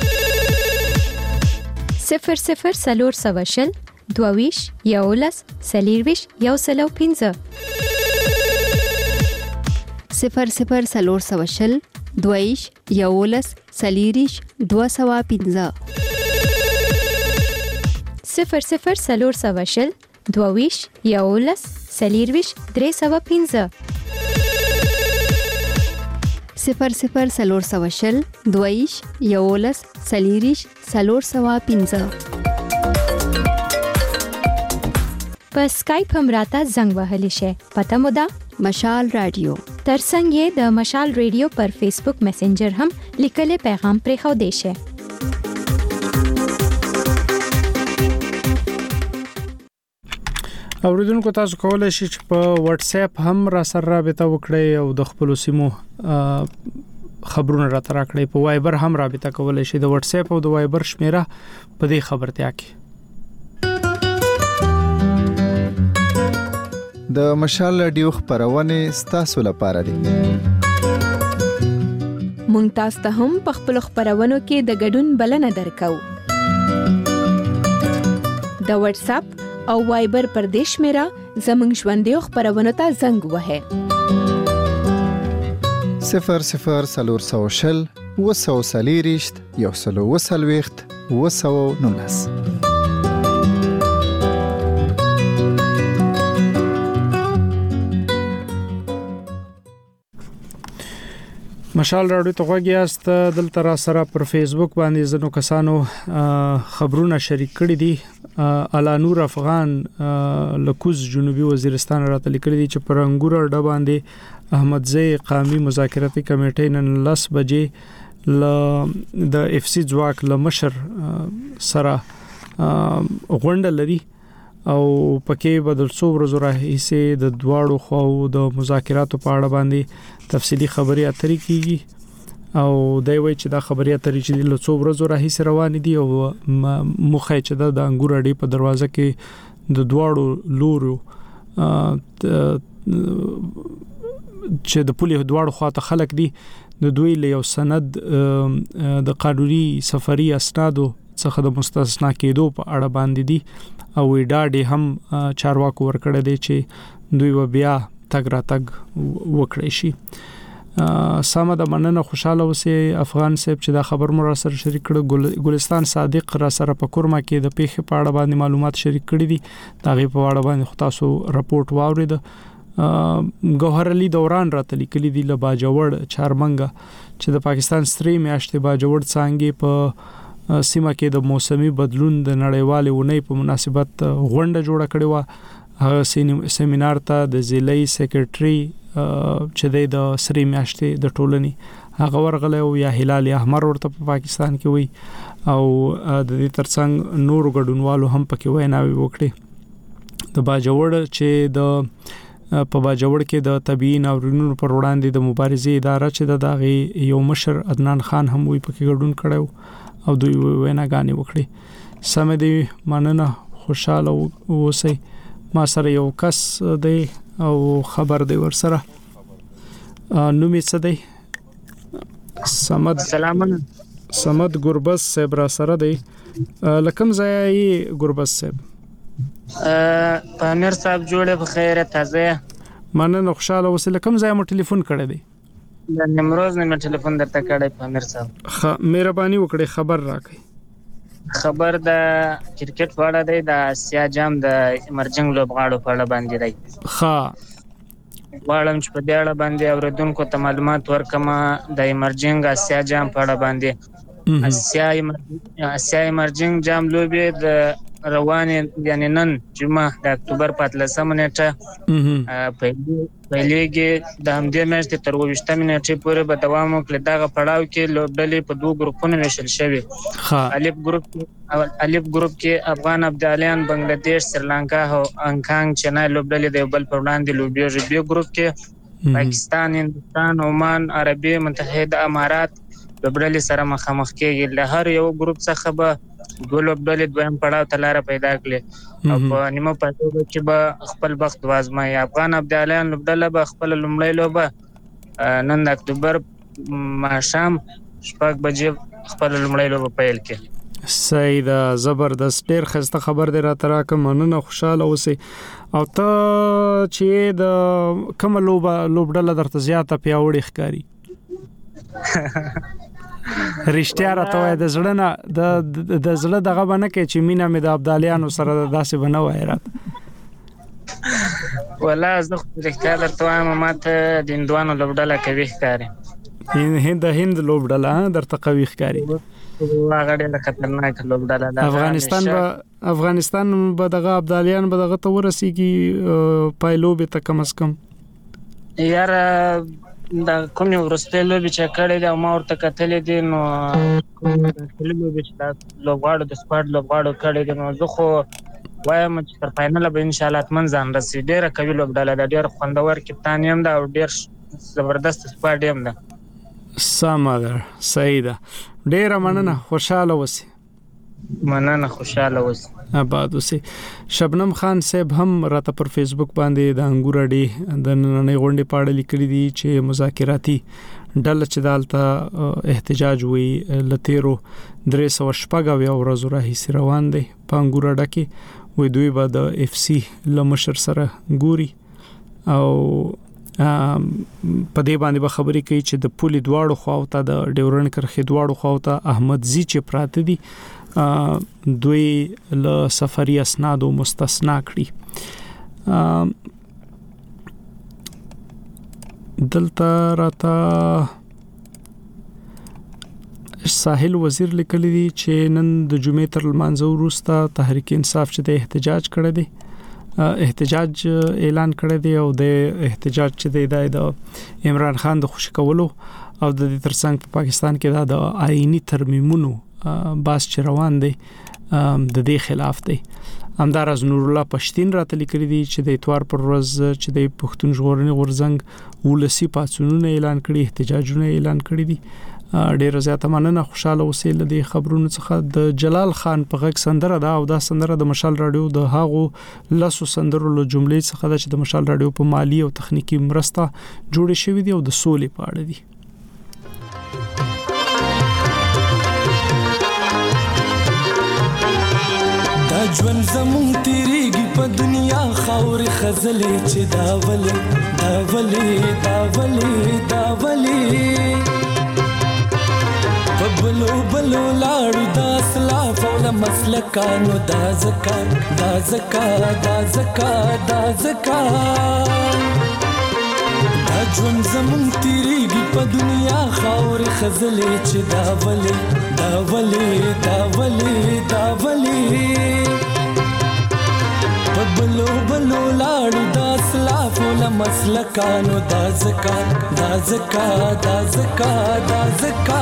صفر صفر سلور سواشل دوویش یولس سلیرویش یو سلو پینځه صفر صفر سلور سواشل دوویش یولس سلیریش دو سوا پینځه صفر صفر سلور سواشل دوویش یولس سلیرویش درې سوا پینځه صفر صفر سلور سواشل دویش یولس سلیریش سلور سوا پینځه په اسکایپ هم راته زنګ وهلی شي. پته مو ده مشال رادیو. ترڅنګ یې د مشال رادیو پر فیسبوک میسنجر هم لیکلي پیغام پرې خو دی شي. اوریدونکو تاسو کولای شئ چې په واتس اپ هم را سره رابطه وکړئ او د خپل سیمو خبرونه را تر کړئ. په وایبر هم رابطه کولای شئ. د واتس اپ او د وایبر شمیره په دې خبرتیا کې. د مشال رادیو خبرونه ستاسو لپاره دي. مونږ تاسو ته هم په خپل خبرونو کې د ګډون بلنه درکو. د واتس اپ او وایبر پر دیش میرا زمنګ ژوندۍ خبرونه ته زنګ وهه صفر صفر سلور سوشل وسو سلیریشت یو سلو وسلويخت وسو نونس. مشال رادیو ته غوږیاست. دلته را سره پر فیسبوک باندې زنو کسانو خبرونه شریک کړي دي. الانور افغان لکوز جنوبي وزیرستان راته لیکلي دي چې پر انګور اډه باندې احمدزی قومي مذاکراتي کمیټې نن لس بجې ل د اف سی ځواک لمشر سره غونډه لري او پکې بدل څو ورځې راهیسې د دواړو خواو د مذاکراتو په اړه باندې تفصیلی خبري اترې کیږي او دا وایي چې دا خبري اترې چې له څو ورځې راهیسې روان دي او مخه چې د انګور اډې په دروازه کې د دواړو لورو چې د پولي دواړو خواته خلک دي د دوی له یو سند د قانوني سفري اسنادو څخه د مستثنا کېدو په اړه باندې دي او ویډاډي هم چارواکو ورکړه دي چې دوی و بیا تګ را تګ وکړي شي. سامه د مننه خوشاله اوسې افغان صاحب چې دا خبر مو را سره شریک کړ. ګلستان صادق را سره په کورما کې د پیښې په اړه باندې معلومات شریک کړي دي. دا غي په اړه باندې تاسو راپورټ واورید. گوهر علي دوران راته لیکلي دي له باجوړ چارمنګا چې د پاکستان ستري میاشتې باجوړ څنګه په سیمه کې د موسمي بدلون د نړیوالې ونې په مناسبت غونډه جوړه کړې و. هغه سیمینار ته د ضلعي سیکریټري چې د سری میاشتې د ټولنې هغه ورغله او یا هلال احمر ورته په پاکستان کې وي او د دې ترڅنګ نور ګډونوالو هم پکې ویناوي وکړي. د باجوړ چې د په باجوړ کې د طبيعي ناورینونو پر وړاندې د مبارزې اداره چې د داغي یو مشر عدنان خان هم وي پکې ګډون کړو او دوی ویناګانې وکړي. سم دې مننه خوشاله اوسئ. ما سره یو کس دی او خبر دی ور سره نومې څه دی؟ سمد سلام سمد ګربز صاحب را سره دی. لکم ځای ګربز صاحب پامیر صاحب جوړه په خیره تازه مننه خوشاله اوسئ. لکم ځای مو ټلیفون کړی دی؟ د نمروز نه ټلیفون درته کړی پامیر صاحب. خ مهرباني وکړئ خبر راکړئ. خبر د کرکټ په اړه دی. د اسیا جام د مرجنګ لوبغاړو په اړه باندې دی. ها غواړم چې په دې اړه باندې اوریدونکو ته معلومات ورکړم. د مرجنګ اسیا جام په اړه باندې اسیا اسیا مرجنګ جام لوبې د روانې یعنی نن جمعه د اکتوبر په اتلسمه نیټه پیلېږي. د همدې میاشتې تر اوویشتمې نیټې پورې به دوام وکړي. دغه پړاو کې لوبډلې په دوه ګروپونو ویشل شوي. الف ګروپ الف ګروپ کې افغان ابدالیان بنگلاديش سریلانکا او هانګ چینای لوبډلې د بل پر وړاندې لوبېږي. بي ګروپ کې پاکستان، هندستان، عمان، عربي متحده امارات، لوبډلې سره مخامخ کېږي. له هر یو ګروپ څخه به دوه لوبډلې دویم پړاو ته لاره پیدا کړي او په نیمه پاتې کې به خپل بخت وازمایي. افغان ابدالیان لوبډله به خپل لومړی لوبه نن د اکتوبر ماښام شپږ بجې خپل لومړی لوبه پیل کړي. سید زبردست ډیر خسته خبر دی را تراکه مننه خوشاله اوسئ. او ته چې د کوم لوبه لوبډله درته زیاته پیاوړې ښکاری؟ رښتیا راته وای د زړه نه د د زړه دغه باندې کې چې مینا مې د ابدالیانو سره داسې بنوي رات. ولا زه رښتیا درته وایم ماته د هندوانو لوبډله کوي ښکاری. هند هند لوبډله درته کوي ښکاری. هغه ډېر خطرناک لوبډله ده. افغانستان به افغانستان به دغه ابدالیان به دغه ته ورسیږي پایلوب ته کم از کم. یار دا کومه ورسته لوبي چې کړې ده ما ورته کتلې دي نو لوبي چې دا لوبغاړو د سپاړ لوبغاړو کړې دي نو زه خو وایم چې تر فائنل به ان شاء الله اتمن ځان رسي. ډېر کوي لوبډله ده، ډېر خوندور کپتان هم ده او ډېر زبردست سپاړ هم ده. سمادر سیده ډېر مننه خوشاله وسی. مننه خوشاله اوسئ. آباد اوسئ. شبنم خان صاحب هم راته پر فیسبوک باندې د انګور اډي د نننۍ غونډې پاړه لیکلي دي چې مذاکراتي ډله چې دالته احتجاج وی لتیرو درې سوه شپږ اویا ورځو راهیسې روان دی په انګور اډه کې. وی دوی به د اف سی له مشر سره ګوري او په دې باندې به خبرې کوي چې د پولي دواړو خواو ته د ډیورن کرخې دواړو خواو ته احمد زی چې پراته دي دوی له سفري اسنادو مستثنا کړي. دلته راته ساحل وزیر لیکلی دی چې نن د جمعې تر لمانځه وروسته تحریک انصاف چې د احتجاج کړی دی احتجاج اعلان کړی دی او د احتجاج چې دی د عمران خان د خوشی کولو او د دې ترڅنګ په پاکستان کې د آئینی ترمیمونو باس چې روان دی د دې خلاف دی. همدارز نور الله پښتين راته لیکلی دی چې د اتوار پر ورځ چې د پښتون ژغورنې غورځنګ ولسی پاتسونونه اعلان کړي احتجاجونه اعلان کړي دي. ډیر زیاته مننه خوشاله اوسئ. د خبرونو څخه د جلال خان په غږ سندره ده او دا سندره د مشال رادیو د هاغو لاسو سندرو له جملې څخه ده چې د مشال رادیو په مالی او تخنیکی مرسته جوړې شوې دي او د سولې په اړه دي. دا ژوند زمون تیریږي په دنیا خاورې خزلې چې دا ولې دا ولې دا ولې دا ولې بلو بلو لاړو دا اسلاف او له مسلکانو دا زکا دا زکا دا زکا دا زکا دا ژوند زمون تیریږي په دنیا خاورې خزلې چې دا ولې دا ولې دا ولې دا ولې بلو بلو لاړو دا اسلاف او له مسلکانو دا زکا دا زکا دا زکا دا زکا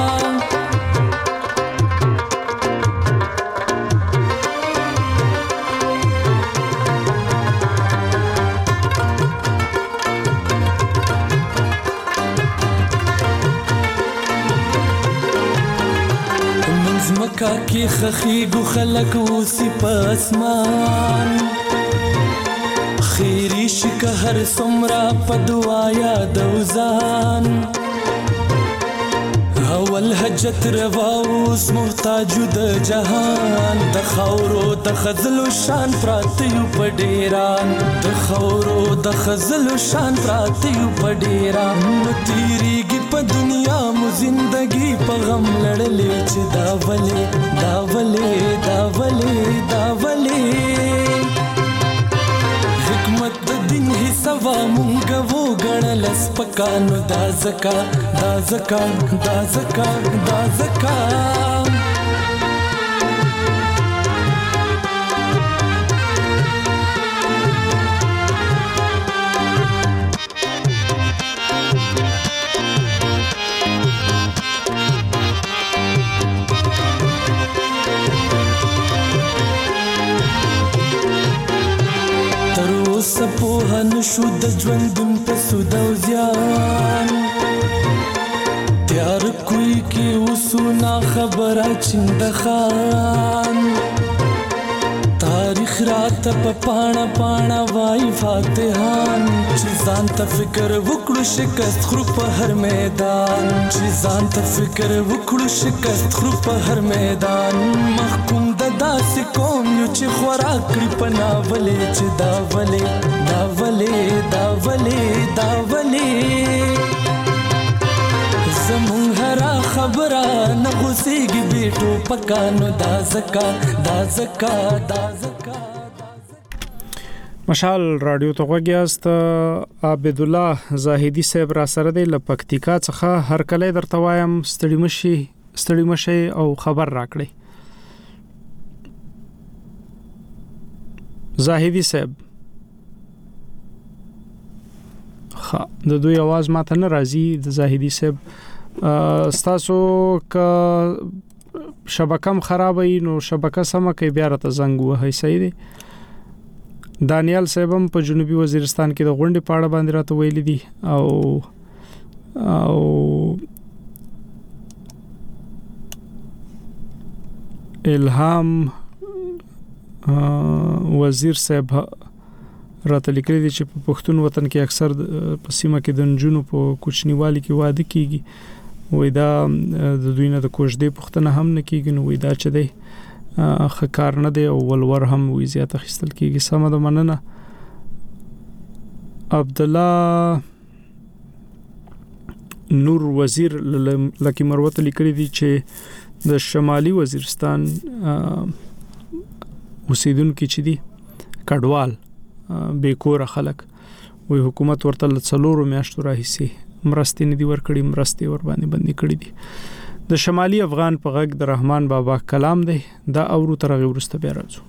مکا کی خخیگو خلق اوسی پا اسمان خیری شکا هر سمرا پا دعایا دوزان اول حجت رواوس محتاجو د جهان د خاورو د خزلو شان پراتیو په ډیران د خاورو د خزلو شان پراتیو په ډیران نو تیریږي په دنیا مو زندگی په غم لړلې چې دا ولې دا ولې دا ولې دا ولې حکمت د دین حسابا مونږ وو غړل سپکانو دا زکا دا زکا دا زکا دا زکا سپوهن شو د ژوندون په سود او زیان تیار کوئی کی وسونا خبره چند خان تاریخ رات په پاڼه پاڼه وای فاتحان چې ځان ته فکر وکړو شکست خرو په هر میدان چې ځان ته فکر وکړو شکست خرو په هر میدان محکوم د داسې قوم یو چې خوراک کړي په ناولې چې دا ولې دا ولې دا ولې دا ولې زمون هرا خبره نه غوسیږي بیٹو پکانو دا زکا دا زکا دا زکا مشال رادیو ته وګیاست عبد الله زاهدی صاحب را سره دی لپکتیکا څخه هر کله درته وایم ستړي مشي ستړي مشي او خبر راکړي زاهدی صاحب خا د دوی आवाज ماته نه راځي د زاهدی صاحب ستاسو ک شبکم خرابې نو شبکه سم کې بیا راته زنګ وهي صحیح دی دانیال صاحبم په جنوبي وزیرستان کې د غونډې پاړه باندې راته ویل دي او او الهام وزیر صاحب راته لیکلي دي چې په پښتون وطن کې اکثر په سیمه کې د نجونو په کوچنیوالي کې واده کیږي وې دا د دوی نه د کوژدې پښتنه هم نه کیږي نو وې دا چې دی خکار نه دی او ولور هم وې زیات خستل کیږي سم د مننه عبد الله نور وزیر لکه مروت لیکلي دي چې د شمالي وزیرستان اوسیدونکو چې دي کډوال بیکور خلک وې حکومت ورته څلورو میاشتو راهیسي مرستې نه دی ورکړي مرستې ور باندې بندي کړې دي د شمالي افغان په غږ د رحمان بابا کلام دی دا اورو ترغه ورسته بیا راځو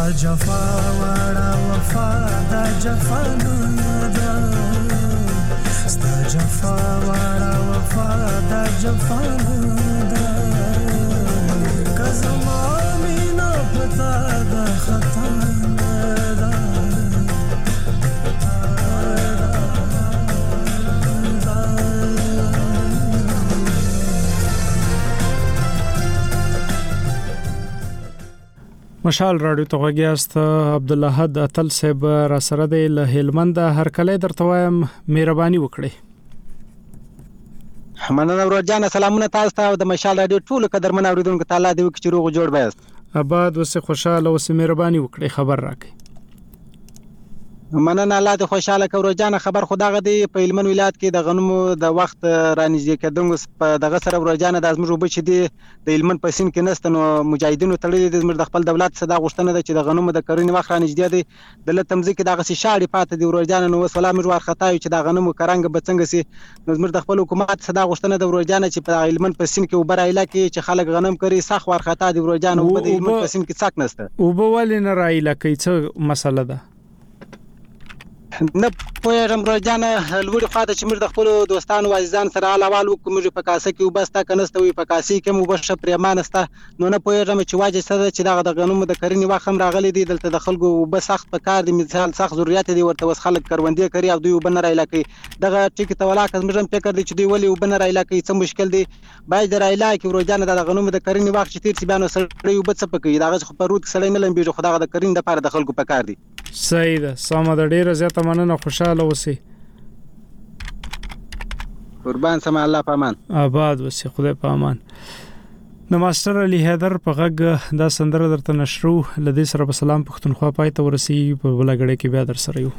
جفا وړه وفا دا جفا دا ستا جفا وړه وفا دا جفا دا کزما مینا پتا دا خطا دا مشال رادیو ته غوږیاست. عبد الله حد اتل صاحب را سره د هلمند هر کله درته وایم مهرباني وکړئ. مننه ورجانه، سلامونه تاسو ته او د مشال رادیو ټول قدرمن اوریدونکو ته. الله دې وکړي چې روغ جوړ بیاست. آباد وسه خوشاله اوسه، مهرباني وکړئ خبر راکړئ. مننه، الله دې خوشاله کړو. ورجانه خبر خدای غدي په هلمند ولایت کې د غنمو د وخت رانیږدې کېدونکو په دغه سره ورجانه د ازمر وبچ دي د هلمند په سین کې نست نو مجاهدینو تړلې د زمر د خپل دولت صدا غوښتنه ده چې د غنمو د کرنې وخت رانیږدې دي د لتمځي کې دغه شاړې پاتې دی. ورجانه نو سلام جوړ خطا چې د غنمو کرنګ بڅنګ سي نو زمر د خپل حکومت صدا غوښتنه د ورجانه چې په هلمند په سین کې وبر ایله کې چې خلک غنم کوي سخ ور خطا دی. ورجانه په هلمند په سین کې څاک نشته او به ولې نه رایله کوي څه مسله ده نه پوهېږم ورجانه. لوړې خواته چې موږ د خپلو دوستانو او عزیزان سره حال احوال وکړو، موږ په کاسه کې اوبه شته که نشته وي، په کاسې کې هم اوبه ښه پرېمانه شته. نو نه پوهېږم چې وجه څه ده چې دغه د غنمو د کرنې وخت هم راغلی دی. دلته د خلکو اوبه سخت په کار دي، مثال سخت ضرورت دی ورته. اوس خلک کروندې کوي او دوی اوبه نه رایله کوي. دغه ټکي ته ولاکه زموږ هم فکر دی چې دوی ولې اوبه نه رایله کوي، څه مشکل دی. باید د رایله کې ورجانه د غنمو د کرنې وخت چې تېر شي بیا نو سړی اوبه څه پکوي، دغه خو په رود کې سړی نه لمبېږي، خو دغه د کرنې دپاره د خلکو په کار دی. صحیح ده، سمه ده، ډېره زیاته مننه، خوشحاله اوسئ. قربان سم، الله په امان. آباد اوسئ، خدای په امان. د ماستر علي حیدر په غږ دا سندره درته نشرو. لدې سره په سلام پښتونخوا پای ته ورسېږي. په بله غړې کې بیا در سره یو.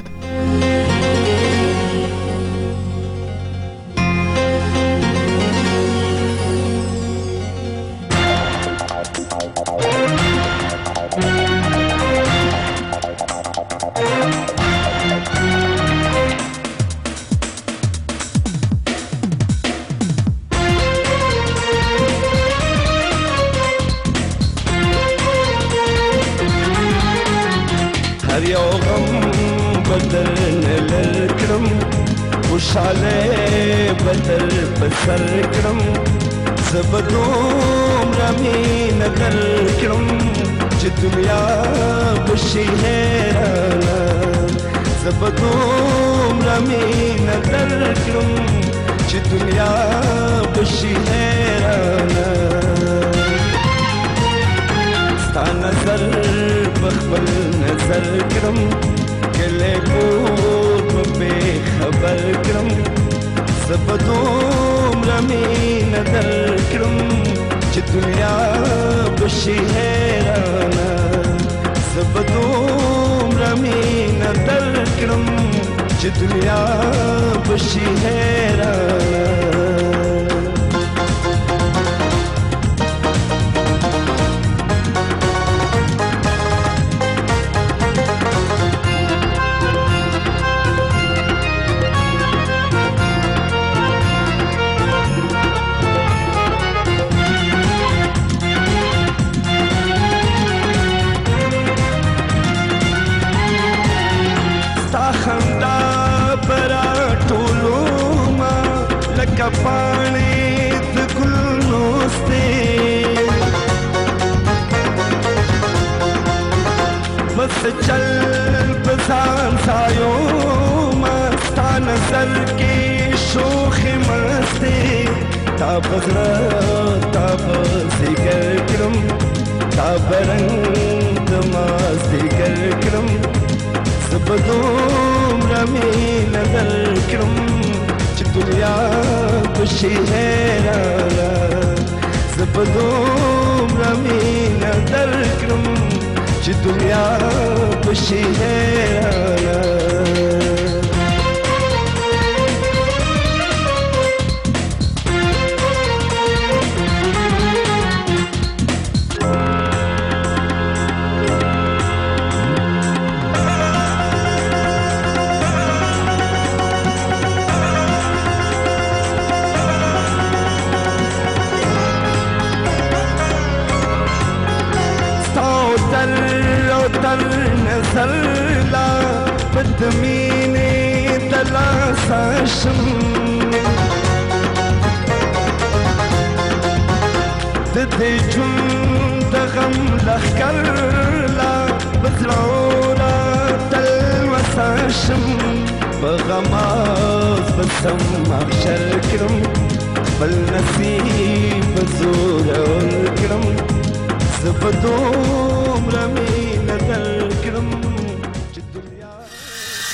خوشاله بدل بسر کړم زبدوم رامي نظر کړم چې دنیا بشي هرانا زبدوم رامي نظر کړم چې دنیا بشي هرانا ستا نظر بخبل نظر کړم کله کو به خبر کړم زبدوم رامي نظر کړم چې دنیا بشي هرانا زبدوم رامي نظر کړم چې دنیا بشي هرانا کپاڼې د ګل نوستې بس چل بزان سایو مستا نظر کې شوخې مستې تا بزړه تا بزګر کړم تا برنګ د مازدیګر کړم زبدوم رامي نظر کړم دنیا بشي هرانا زبدوم رامي نظر کړم چې دنیا بشي هرانا سر لا بدمینه تلاساشم د دې ژوند د غم لښکر لا بزړونه تل وساشم په غماز بسم محشر کړم بل نصیب زور ورکړم زه به دومره مینه درکړم